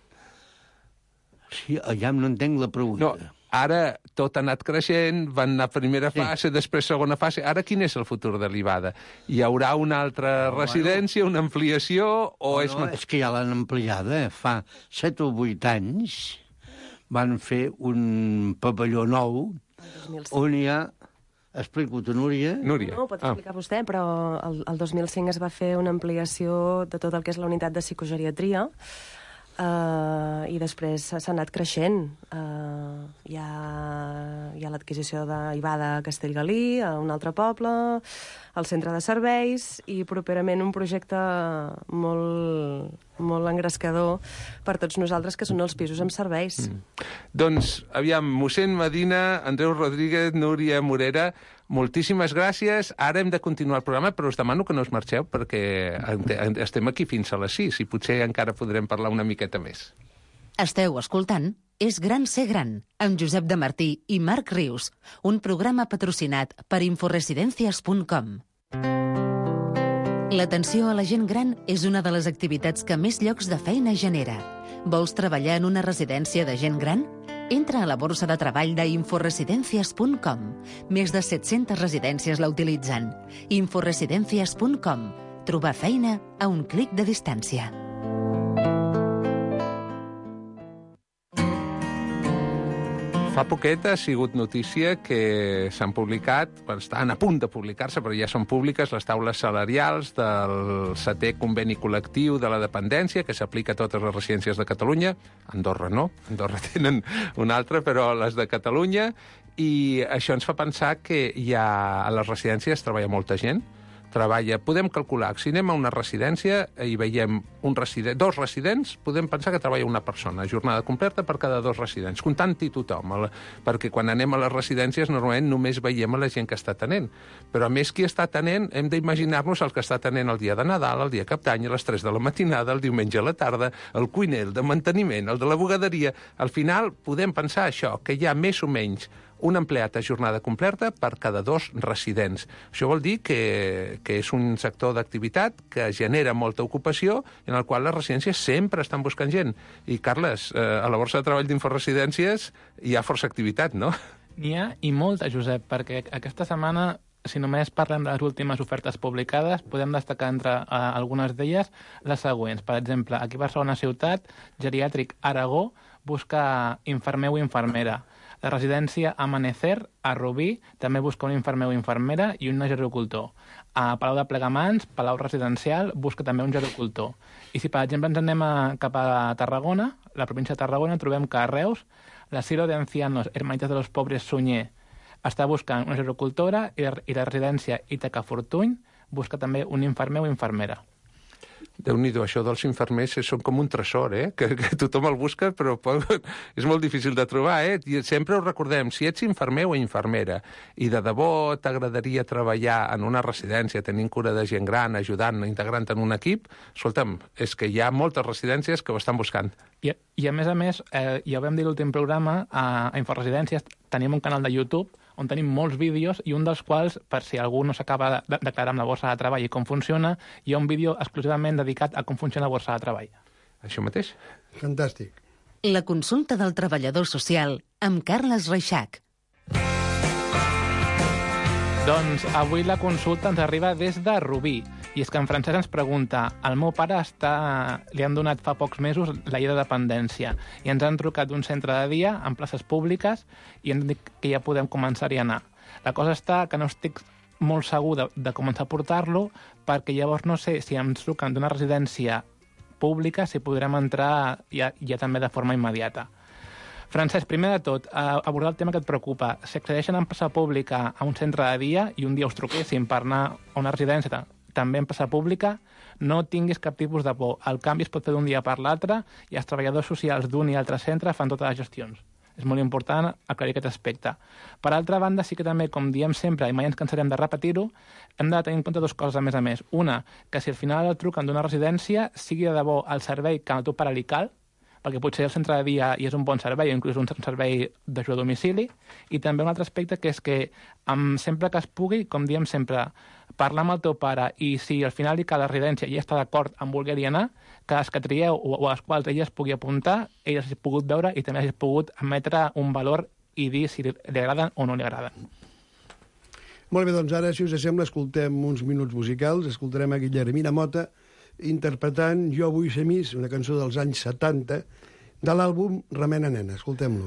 Sí, ja no entenc la pregunta. No, ara tot ha anat creixent, van anar primera fase, després segona fase. Ara quin és el futur de l'Ivada? Hi haurà una altra residència, una ampliació o és... No, és que ja l'han ampliada. Fa 7 o 8 anys van fer un pavelló nou on hi ha... Explico-t'ho, Núria. Núria. No, ho pot explicar vostè, però el 2005 es va fer una ampliació de tot el que és la unitat de psicogeriatria, i després s'ha anat creixent. Hi ha l'adquisició d'Ivada a Castellgalí, a un altre poble, al centre de serveis, i properament un projecte molt engrescador per tots nosaltres, que són els pisos amb serveis. Doncs, aviam, mossèn Medina, Andreu Rodríguez, Núria Morera, moltíssimes gràcies. Ara hem de continuar el programa, però us demano que no us marxeu, perquè estem aquí fins a les 6 i potser encara podrem parlar una miqueta més. Esteu escoltant És gran ser gran, amb Josep de Martí i Marc Rius, un programa patrocinat per inforesidencias.com. L'atenció a la gent gran és una de les activitats que més llocs de feina genera. Vols treballar en una residència de gent gran? Entra a la borsa de treball d'inforesidencias.com. Més de 700 residències la utilitzen. Inforesidencias.com. Trobar feina a un clic de distància. Fa poquet ha sigut notícia que s'han publicat, estan a punt de publicar-se, però ja són públiques, les taules salarials del 7è conveni col·lectiu de la dependència, que s'aplica a totes les residències de Catalunya. Andorra no, Andorra tenen una altra, però les de Catalunya. I això ens fa pensar que a les residències treballa molta gent, treballa. Podem calcular que si anem a una residència i veiem dos residents, podem pensar que treballa una persona, jornada completa per cada 2 residents, comptant-hi tothom, perquè quan anem a les residències normalment només veiem a la gent que està atenent. Però a més qui està atenent, hem d'imaginar-nos el que està atenent el dia de Nadal, el dia de Cap d'Any, a les 3 de la matinada, el diumenge a la tarda, el cuiner, el de manteniment, el de la bugaderia. Al final podem pensar això, que hi ha més o menys un empleat a jornada completa per cada 2 residents. Això vol dir que és un sector d'activitat que genera molta ocupació i en el qual les residències sempre estan buscant gent. I, Carles, a la borsa de treball d'Inforesidències hi ha força activitat, no? N'hi ha i molta, Josep, perquè aquesta setmana, si només parlem de les últimes ofertes publicades, podem destacar entre algunes d'elles les següents. Per exemple, aquí a Barcelona Ciutat, Geriàtric Aragó busca infermer o infermera. La residència Amanecer, a Rubí, també busca un infermer o infermera i un gerocultor. A Palau de Plegamans, Palau Residencial, busca també un gerocultor. I si, per exemple, ens anem cap a Tarragona, la província de Tarragona, trobem que a Reus, l'Asilo de Ancianos Hermanitas de los Pobres Sunyer està buscant una gerocultora i la residència Ítaca Fortuny busca també un infermer o infermera. Déu-n'hi-do, això dels infermers són com un tresor, que tothom el busca, però és molt difícil de trobar. I sempre ho recordem, si ets infermer o infermera i de debò t'agradaria treballar en una residència, tenint cura de gent gran, ajudant, integrant en un equip, escolta'm, és que hi ha moltes residències que ho estan buscant. I a més, ja ho vam dir l'últim programa, a Inforesidències tenim un canal de YouTube on tenim molts vídeos i un dels quals, per si algú no s'acaba de declarar amb la borsa de treball i com funciona, hi ha un vídeo exclusivament dedicat a com funciona la borsa de treball. Això mateix. Fantàstic. La consulta del treballador social amb Carles Reixac. Doncs avui la consulta ens arriba des de Rubí. I és que en Francesc ens pregunta: el meu pare li han donat fa pocs mesos la llei de dependència i ens han trucat d'un centre de dia en places públiques i ens han dit que ja podem començar-hi a anar. La cosa està que no estic molt segur de començar a portar-lo, perquè llavors no sé si ens truquen d'una residència pública si podrem entrar ja també de forma immediata. Francesc, primer de tot, abordar el tema que et preocupa. Si accedeixen en plaça pública a un centre de dia i un dia us truquessin per anar a una residència també en plaça pública, no tinguis cap tipus de por. El canvi es pot fer d'un dia per l'altre i els treballadors socials d'un i altre centre fan totes les gestions. És molt important aclarir aquest aspecte. Per altra banda, sí que també, com diem sempre, i mai ens cansarem de repetir-ho, hem de tenir en compte 2 coses a més. Una, que si al final el truquen d'una residència, sigui de debò el servei que al teu pare li cal, perquè potser el centre de dia hi és un bon servei, o inclús un servei d'ajuda a domicili, i també un altre aspecte que és que sempre que es pugui, com diem sempre, parlar amb el teu pare, i si al final li cal la residència i està d'acord en voler-hi anar, que les que trieu o a les quals ella es pugui apuntar, ella s'hagi pogut veure i també hagi pogut emetre un valor i dir si li agraden o no li agraden. Molt bé, doncs ara, si us sembla, escoltem uns minuts musicals. Escoltarem a Guillermina Mota interpretant Jo vull ser Miss, una cançó dels anys 70, de l'àlbum Remena Nena. Escoltem-lo.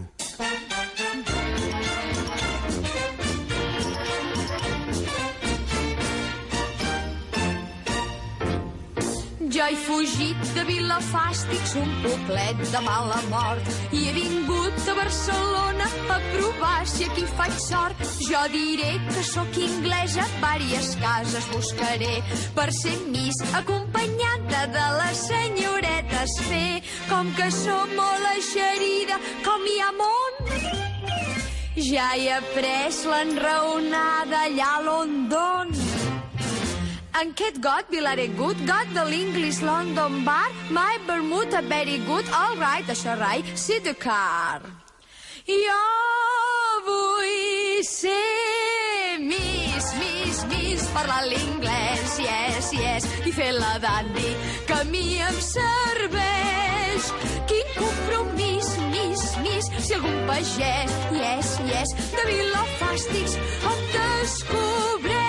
Jo he fugit de Vilafàstics, un poblet de mala mort, i he vingut a Barcelona a provar si aquí faig sort. Jo diré que sóc inglesa, vàries cases buscaré per ser Miss, acompanyada de les senyoretes fer. Com que som molt eixerida, com hi ha món, ja he après l'enraonada allà a London. En Kate got Vilare good, got the l'English London bar, my Bermuda very good, all right, això rai, see the car. Jo vull ser Miss, Miss, Miss, parlar l'inglès, yes, yes, i fer la dandy, que a mi em serveix. Quin compromís, Miss, Miss, si algun pagès, yes, yes, de Vilafàstics em descobreix.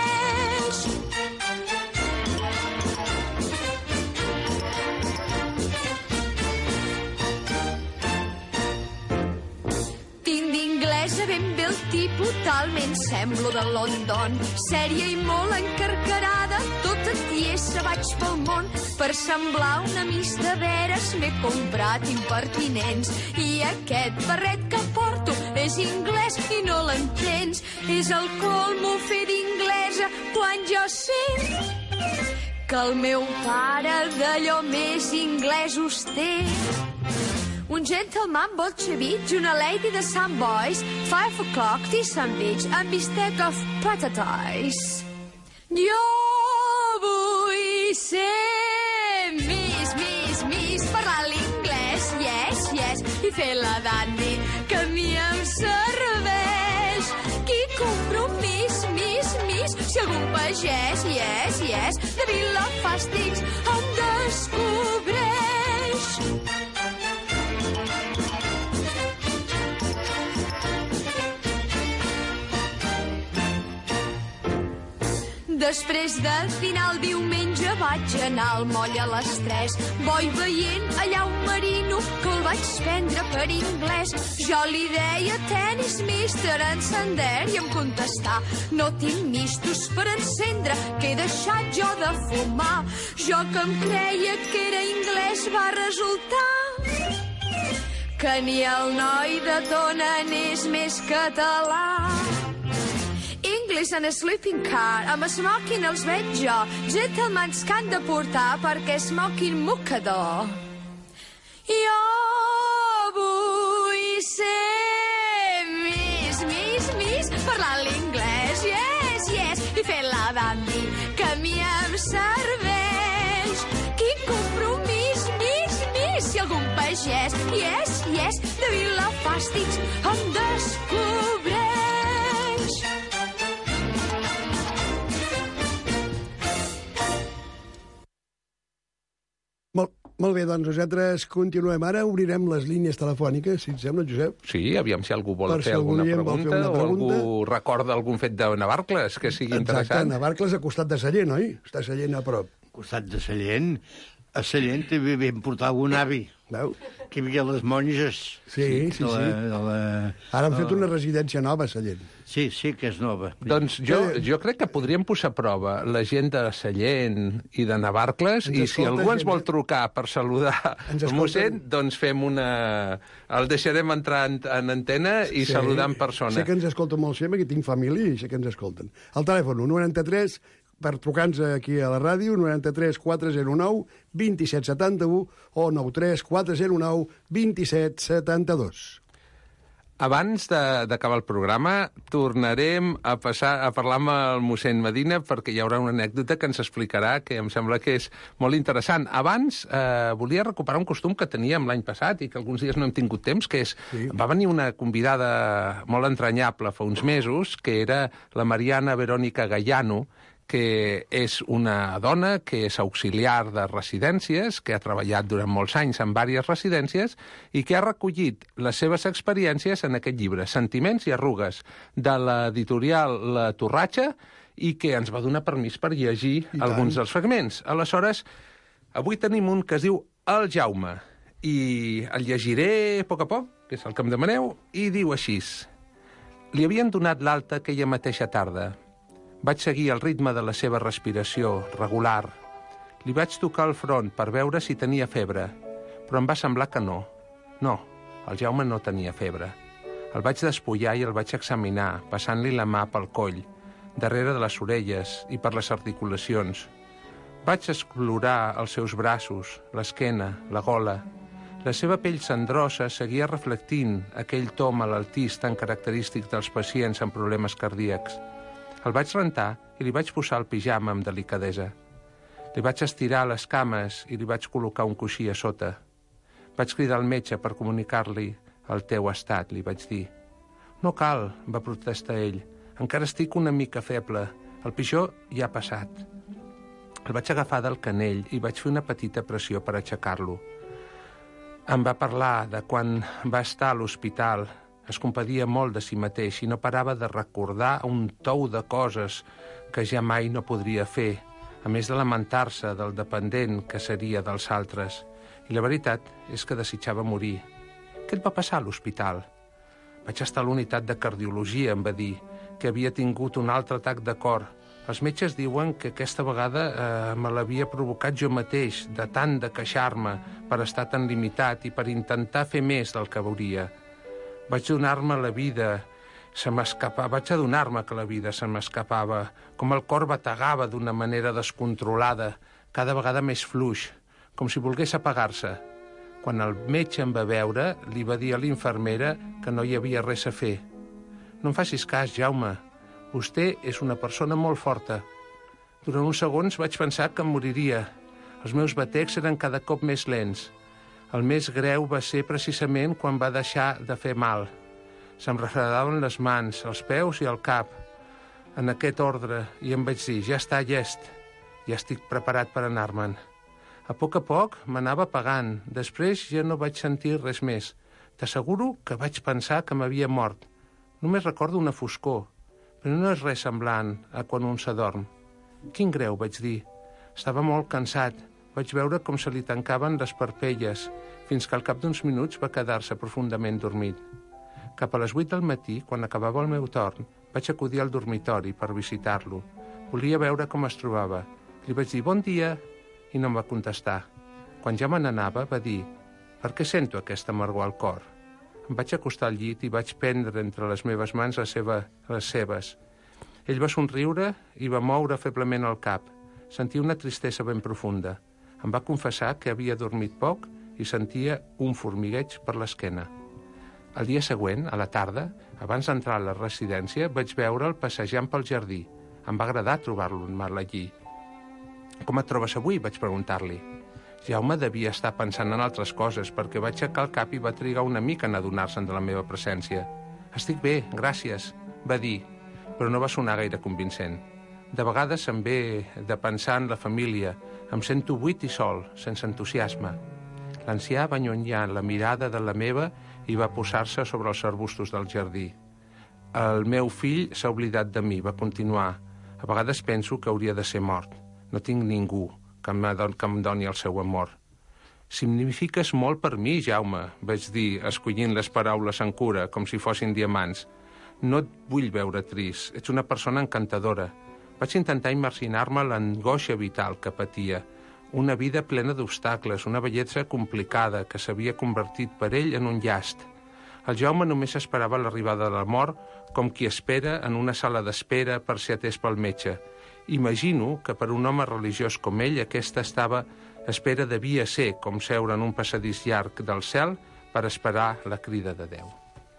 Ben bé el tipus, talment semblo de London. Sèria i molt encarcarada, tota tiesa vaig pel món. Per semblar una Miss de veres m'he comprat impertinents. I aquest barret que porto és anglès i no l'entens. És el colmo fer d'inglès casa quan jo sé que el meu pare d'allò més inglesos té. Un gentleman bolxevic, una lady de St. Boys, 5 o'clock, tea sandwich, and bistec of patates. Jo vull ser Miss, parlar l'inglès, yes, i fer la dandy, que a mi em serveix. Qui compromís, Miss, si algun pagès, yes, de Vilafàstics em descobreix. Després del final diumenge vaig anar al moll a les 3. Voy veient allà un marino que el vaig prendre per anglès. Jo li deia tenis, mister, encender, i em contestà no tinc mistos per encendre, que he deixat jo de fumar. Jo que em creia que era anglès va resultar que ni el noi de Tona n'és més català. English and a sleeping car, amb smoking els veig jo, gentlemans que han de portar perquè smoking mocador. Jo vull ser Miss, parlant l'inglès, yes, i fer la dandy, que a mi em serveix. Quin compromís, Miss, si algun pagès, yes, de Vilafàstics em descobreix. Molt bé, doncs nosaltres continuem. Ara obrirem les línies telefòniques, si et sembla, Josep. Sí, aviam si algú vol fer alguna pregunta o algú recorda algun fet de Navarcles que sigui interessant. Exacte, Navarcles a costat de Sallent, oi? Està Sallent a prop. A costat de Sallent? A Sallent també vam portar algun avi. Veu? Que hi havia les monges. Sí. Ara han fet una residència nova a Sallent. Sí, que és nova. Doncs jo crec que podríem posar a prova la gent de Sallent i de Navarcles, i si algú ens vol trucar per saludar el mossèn, doncs fem una... El deixarem entrar en antena i saludar en persona. Sé que ens escolten molt sempre, que tinc família i sé que ens escolten. El telèfon, 93, per trucar-nos aquí a la ràdio, 93 409 2771 o 93 409 2772. Abans d'acabar el programa, tornarem a parlar amb el mossèn Medina, perquè hi haurà una anècdota que ens explicarà, que em sembla que és molt interessant. Abans, volia recuperar un costum que teníem l'any passat i que alguns dies no hem tingut temps, que és... Va venir una convidada molt entranyable fa uns mesos, que era la Mariana Verónica Gallano, que és una dona que és auxiliar de residències, que ha treballat durant molts anys en diverses residències i que ha recollit les seves experiències en aquest llibre, Sentiments i arrugues, de l'editorial La Torratxa, i que ens va donar permís per llegir alguns dels fragments. Aleshores, avui tenim un que es diu El Jaume, i el llegiré a poc, que és el que em demaneu, i diu així. Li havien donat l'alta aquella mateixa tarda. Vaig seguir el ritme de la seva respiració, regular. Li vaig tocar el front per veure si tenia febre, però em va semblar que no. No, el Jaume no tenia febre. El vaig despullar i el vaig examinar, passant-li la mà pel coll, darrere de les orelles i per les articulacions. Vaig explorar els seus braços, l'esquena, la gola. La seva pell cendrosa seguia reflectint aquell to malaltís tan característic dels pacients amb problemes cardíacs. El vaig rentar i li vaig posar el pijama amb delicadesa. Li vaig estirar les cames i li vaig col·locar un coixí a sota. Vaig cridar al metge per comunicar-li el teu estat, li vaig dir. No cal, va protestar ell. Encara estic una mica feble. El pitjor ja ha passat. El vaig agafar del canell i vaig fer una petita pressió per aixecar-lo. Em va parlar de quan va estar a l'hospital. Es compadia molt de si mateix i no parava de recordar un tou de coses que ja mai no podria fer, a més de lamentar-se del dependent que seria dels altres. I la veritat és que desitjava morir. Què et va passar a l'hospital? Vaig estar a l'unitat de cardiologia, em va dir, que havia tingut un altre atac de cor. Els metges diuen que aquesta vegada me l'havia provocat jo mateix, de tant de queixar-me per estar tan limitat i per intentar fer més del que veuria. Vaig donar-me la vida Se m'escapava, vaig adonar-me que la vida se m'escapava, com el cor bategava d'una manera descontrolada, cada vegada més fluix, com si volgués apagar-se. Quan el metge em va veure, li va dir a l'infermera que no hi havia res a fer. No em facis cas, Jaume. Vostè és una persona molt forta. Durant uns segons vaig pensar que em moriria. Els meus batecs eren cada cop més lents. El més greu va ser precisament quan va deixar de fer mal. Se'm refredaven les mans, els peus i el cap. En aquest ordre, i em vaig dir, ja està llest. Ja estic preparat per anar-me'n. A poc m'anava apagant. Després ja no vaig sentir res més. T'asseguro que vaig pensar que m'havia mort. Només recordo una foscor, però no és res semblant a quan un s'adorm. Quin greu, vaig dir. Estava molt cansat. Vaig veure com se li tancaven les parpelles, fins que al cap d'uns minuts va quedar-se profundament dormit. Cap a les 8 del matí, quan acabava el meu torn, vaig acudir al dormitori per visitar-lo. Volia veure com es trobava. Li vaig dir bon dia i no em va contestar. Quan ja me n'anava, va dir per què sento aquesta amargor al cor? Em vaig acostar al llit i vaig prendre entre les meves mans les seves. Ell va somriure i va moure feblement el cap. Sentia una tristesa ben profunda. Em va confessar que havia dormit poc i sentia un formigueig per l'esquena. El dia següent, a la tarda, abans d'entrar a la residència, vaig veure'l passejant pel jardí. Em va agradar trobar-lo mal allí. «Com et trobes avui?», vaig preguntar-li. Jaume devia estar pensant en altres coses, perquè va aixecar el cap i va trigar una mica en adonar-se'n de la meva presència. «Estic bé, gràcies», va dir, però no va sonar gaire convincent. De vegades em ve de pensar en la família. Em sento buit i sol, sense entusiasme. L'ancià va allunyar la mirada de la meva i va posar-se sobre els arbustos del jardí. El meu fill s'ha oblidat de mi, va continuar. A vegades penso que hauria de ser mort. No tinc ningú que em doni el seu amor. Signifiques molt per mi, Jaume, vaig dir, escollint les paraules amb cura, com si fossin diamants. No et vull veure trist, ets una persona encantadora. Vaig intentar imaginar-me l'angoixa vital que patia, una vida plena d'obstacles, una bellesa complicada que s'havia convertit per ell en un llast. El Jaume només esperava l'arribada de la mort com qui espera en una sala d'espera per ser atès pel metge. Imagino que per un home religiós com ell aquesta espera devia ser com seure en un passadís llarg del cel per esperar la crida de Déu.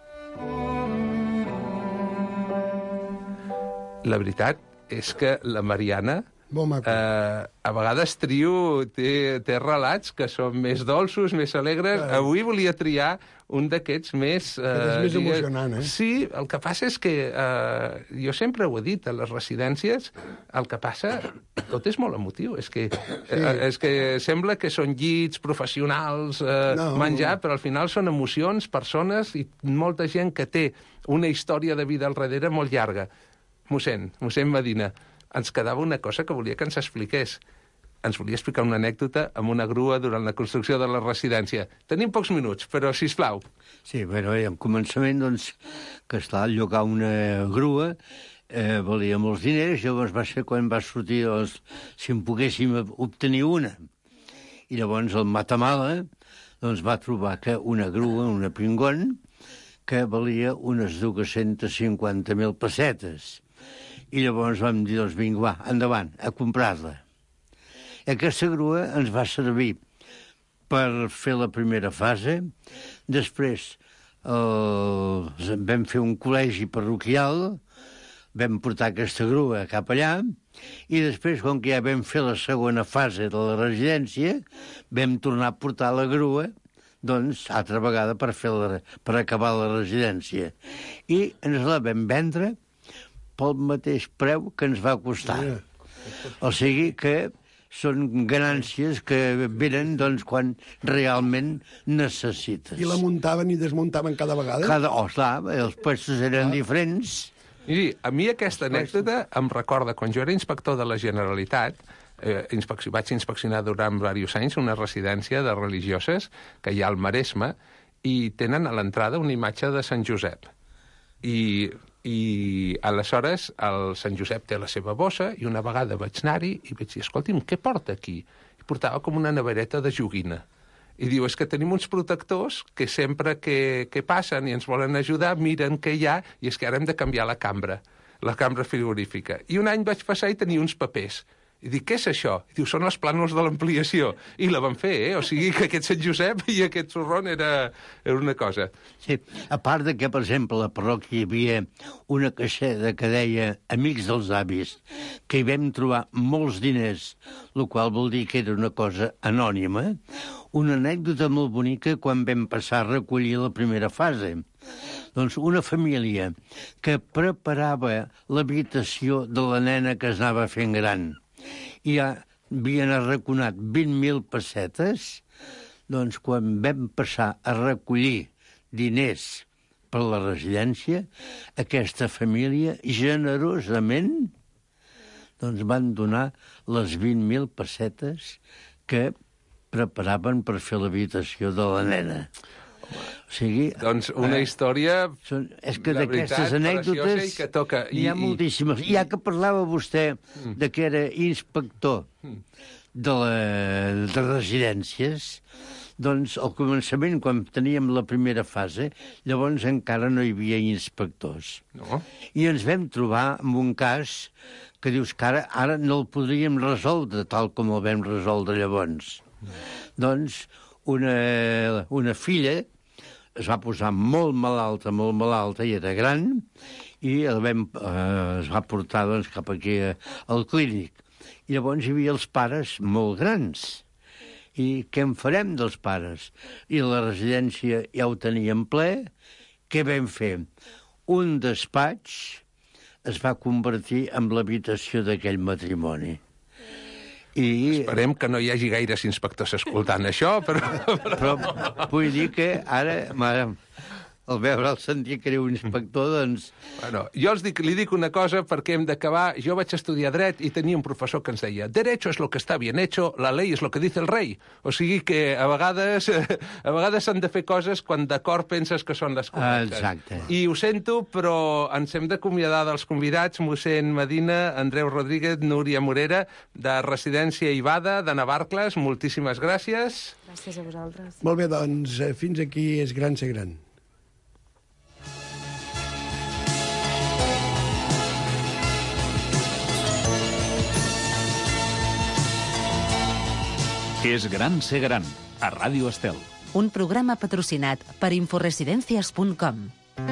La veritat és que la Mariana a vegades té relats que són més dolços, més alegres. Avui volia triar un d'aquests més... és més emocionant, eh? Sí, el que passa és que jo sempre ho he dit, a les residències el que passa, tot és molt emotiu. És que sembla que són llits professionals, menjar, però al final són emocions, persones i molta gent que té una història de vida al darrere molt llarga. Mossèn Medina, ens quedava una cosa que volia que ens expliqués. Ens volia explicar una anècdota amb una grua durant la construcció de la residència. Tenim pocs minuts, però sisplau. Sí, bueno, al començament, doncs, que esclar, llogar una grua valia molts diners, llavors va ser quan va sortir, doncs, si en poguéssim obtenir una. I llavors el Matamala, doncs, va trobar que una grua, una Pingon, que valia unes 250.000 pessetes. I llavors vam dir, doncs vinga, va, endavant, a comprar-la. Aquesta grua ens va servir per fer la primera fase. Després vam fer un col·legi parroquial, vam portar aquesta grua cap allà, i després, com que ja vam fer la segona fase de la residència, vam tornar a portar la grua, doncs, altra vegada per acabar la residència. I ens la vam vendre pel mateix preu que ens va costar. O sigui que són ganàncies que venen doncs, quan realment necessites. I la muntaven i desmuntaven cada vegada? Clar, els puestos eren diferents. I a mi aquesta anècdota em recorda quan jo era inspector de la Generalitat, vaig inspeccionar durant diversos anys una residència de religioses que hi ha al Maresme i tenen a l'entrada una imatge de Sant Josep. I aleshores el Sant Josep té la seva bossa i una vegada vaig anar-hi i vaig dir, escolti'm, què porta aquí? I portava com una nevereta de joguina. I diu, és que tenim uns protectors que sempre que passen i ens volen ajudar, miren què hi ha, i és que ara hem de canviar la cambra frigorífica. I un any vaig passar i tenia uns papers. I dic, què és això? I diu, són els plànols de l'ampliació. I la van fer, O sigui que aquest Sant Josep i aquest Sorron era una cosa. Sí, a part de que, per exemple, a la parròquia hi havia una caixeta que deia Amics dels Avis, que hi vam trobar molts diners, el qual vol dir que era una cosa anònima. Una anècdota molt bonica quan vam passar a recollir la primera fase. Doncs una família que preparava l'habitació de la nena que es anava fent gran i ja havien arraconat 20.000 pessetes, doncs quan vam passar a recollir diners per la residència, aquesta família generosament doncs van donar les 20.000 pessetes que preparaven per fer l'habitació de la nena. O sigui, doncs una història, és que d'aquestes anècdotes que toca. N'hi ha moltíssimes. Ja que parlava vostè de que era inspector de residències, doncs al començament, quan teníem la primera fase, llavors encara no hi havia inspectors. No. I ens vam trobar amb un cas que dius que ara no el podríem resoldre tal com el vam resoldre llavors. Doncs una filla es va posar molt malalta, i era gran, i es va portar doncs, cap aquí al clínic. I llavors hi havia els pares molt grans. I què en farem dels pares? I la residència ja ho teníem ple. Què vam fer? Un despatx es va convertir en l'habitació d'aquell matrimoni. Esperem que no hi hagi gaires inspectors escoltant això, però vull dir que ara, al veure el sentir que era un inspector, doncs... Bueno, jo li dic una cosa perquè hem d'acabar. Jo vaig estudiar dret i tenia un professor que ens deia derecho es lo que está bien hecho, la ley es lo que dice el rey. O sigui que a vegades s'han de fer coses quan d'acord penses que són les correctes. Exacte. I ho sento, però ens hem d'acomiadar dels convidats, mossèn Medina, Andreu Rodríguez, Núria Morera, de Residència Ivada, de Navarcles. Moltíssimes gràcies. Gràcies a vosaltres. Molt bé, doncs fins aquí és gran ser gran. És gran ser gran, a Ràdio Estel. Un programa patrocinat per inforesidencias.com.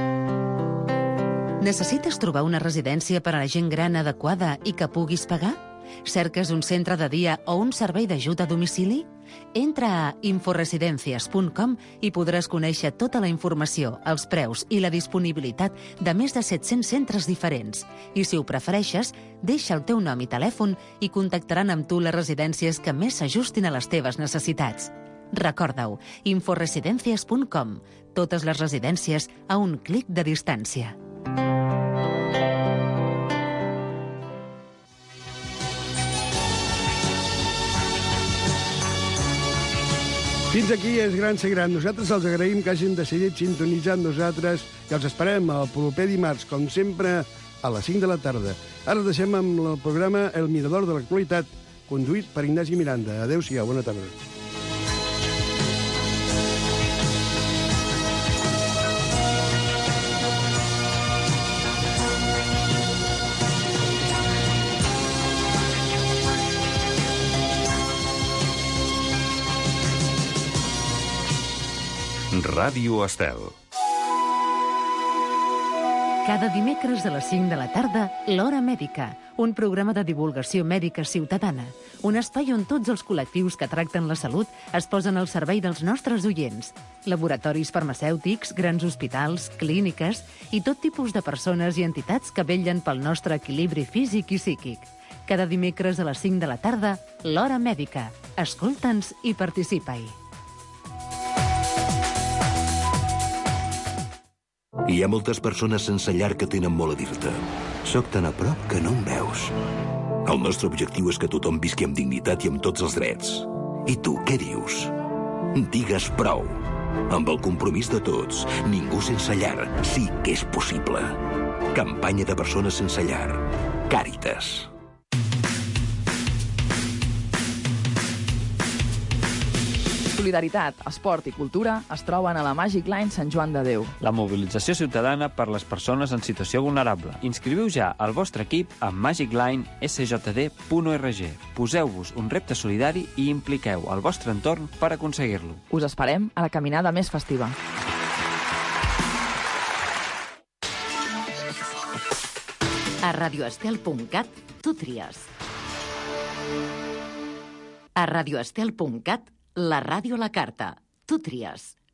Necessites trobar una residència per a la gent gran adequada i que puguis pagar? Cerques un centre de dia o un servei d'ajut a domicili? Entra a inforesidencias.com i podràs conèixer tota la informació, els preus i la disponibilitat de més de 700 centres diferents. I si ho prefereixes, deixa el teu nom i telèfon i contactaran amb tu les residències que més s'ajustin a les teves necessitats. Recorda-ho, inforesidencias.com. Totes les residències a un clic de distància. Fins aquí és gran ser gran. Nosaltres els agraïm que hagin decidit sintonitzar amb nosaltres i els esperem el proper dimarts, com sempre, a les 5 de la tarda. Ara els deixem amb el programa El Mirador de l'Actualitat, conduït per Ignasi Miranda. Adéu-siau, bona tarda. Ràdio Estel. Cada dimecres a les 5 de la tarda, L'Hora Mèdica, un programa de divulgació mèdica ciutadana, un espai on tots els col·lectius que tracten la salut es posen al servei dels nostres oients. Laboratoris farmacèutics, grans hospitals, clíniques i tot tipus de persones i entitats que vetllen pel nostre equilibri físic i psíquic. Cada dimecres a les 5 de la tarda, L'Hora Mèdica. Escolta'ns i participa-hi. Hi ha moltes persones sense llar que tenen molt a dir-te. Soc tan a prop que no em veus. El nostre objectiu és que tothom visqui amb dignitat i amb tots els drets. I tu, què dius? Digues prou. Amb el compromís de tots, ningú sense llar sí que és possible. Campanya de persones sense llar. Càritas. Solidaritat, esport i cultura es troben a la Magic Line Sant Joan de Déu. La mobilització ciutadana per les persones en situació vulnerable. Inscriviu ja el vostre equip a magiclinesjd.org. Poseu-vos un repte solidari i impliqueu el vostre entorn per aconseguir-lo. Us esperem a la caminada més festiva. A radioestel.cat tu tries. A radioestel.cat, la ràdio a la carta. Tu tries.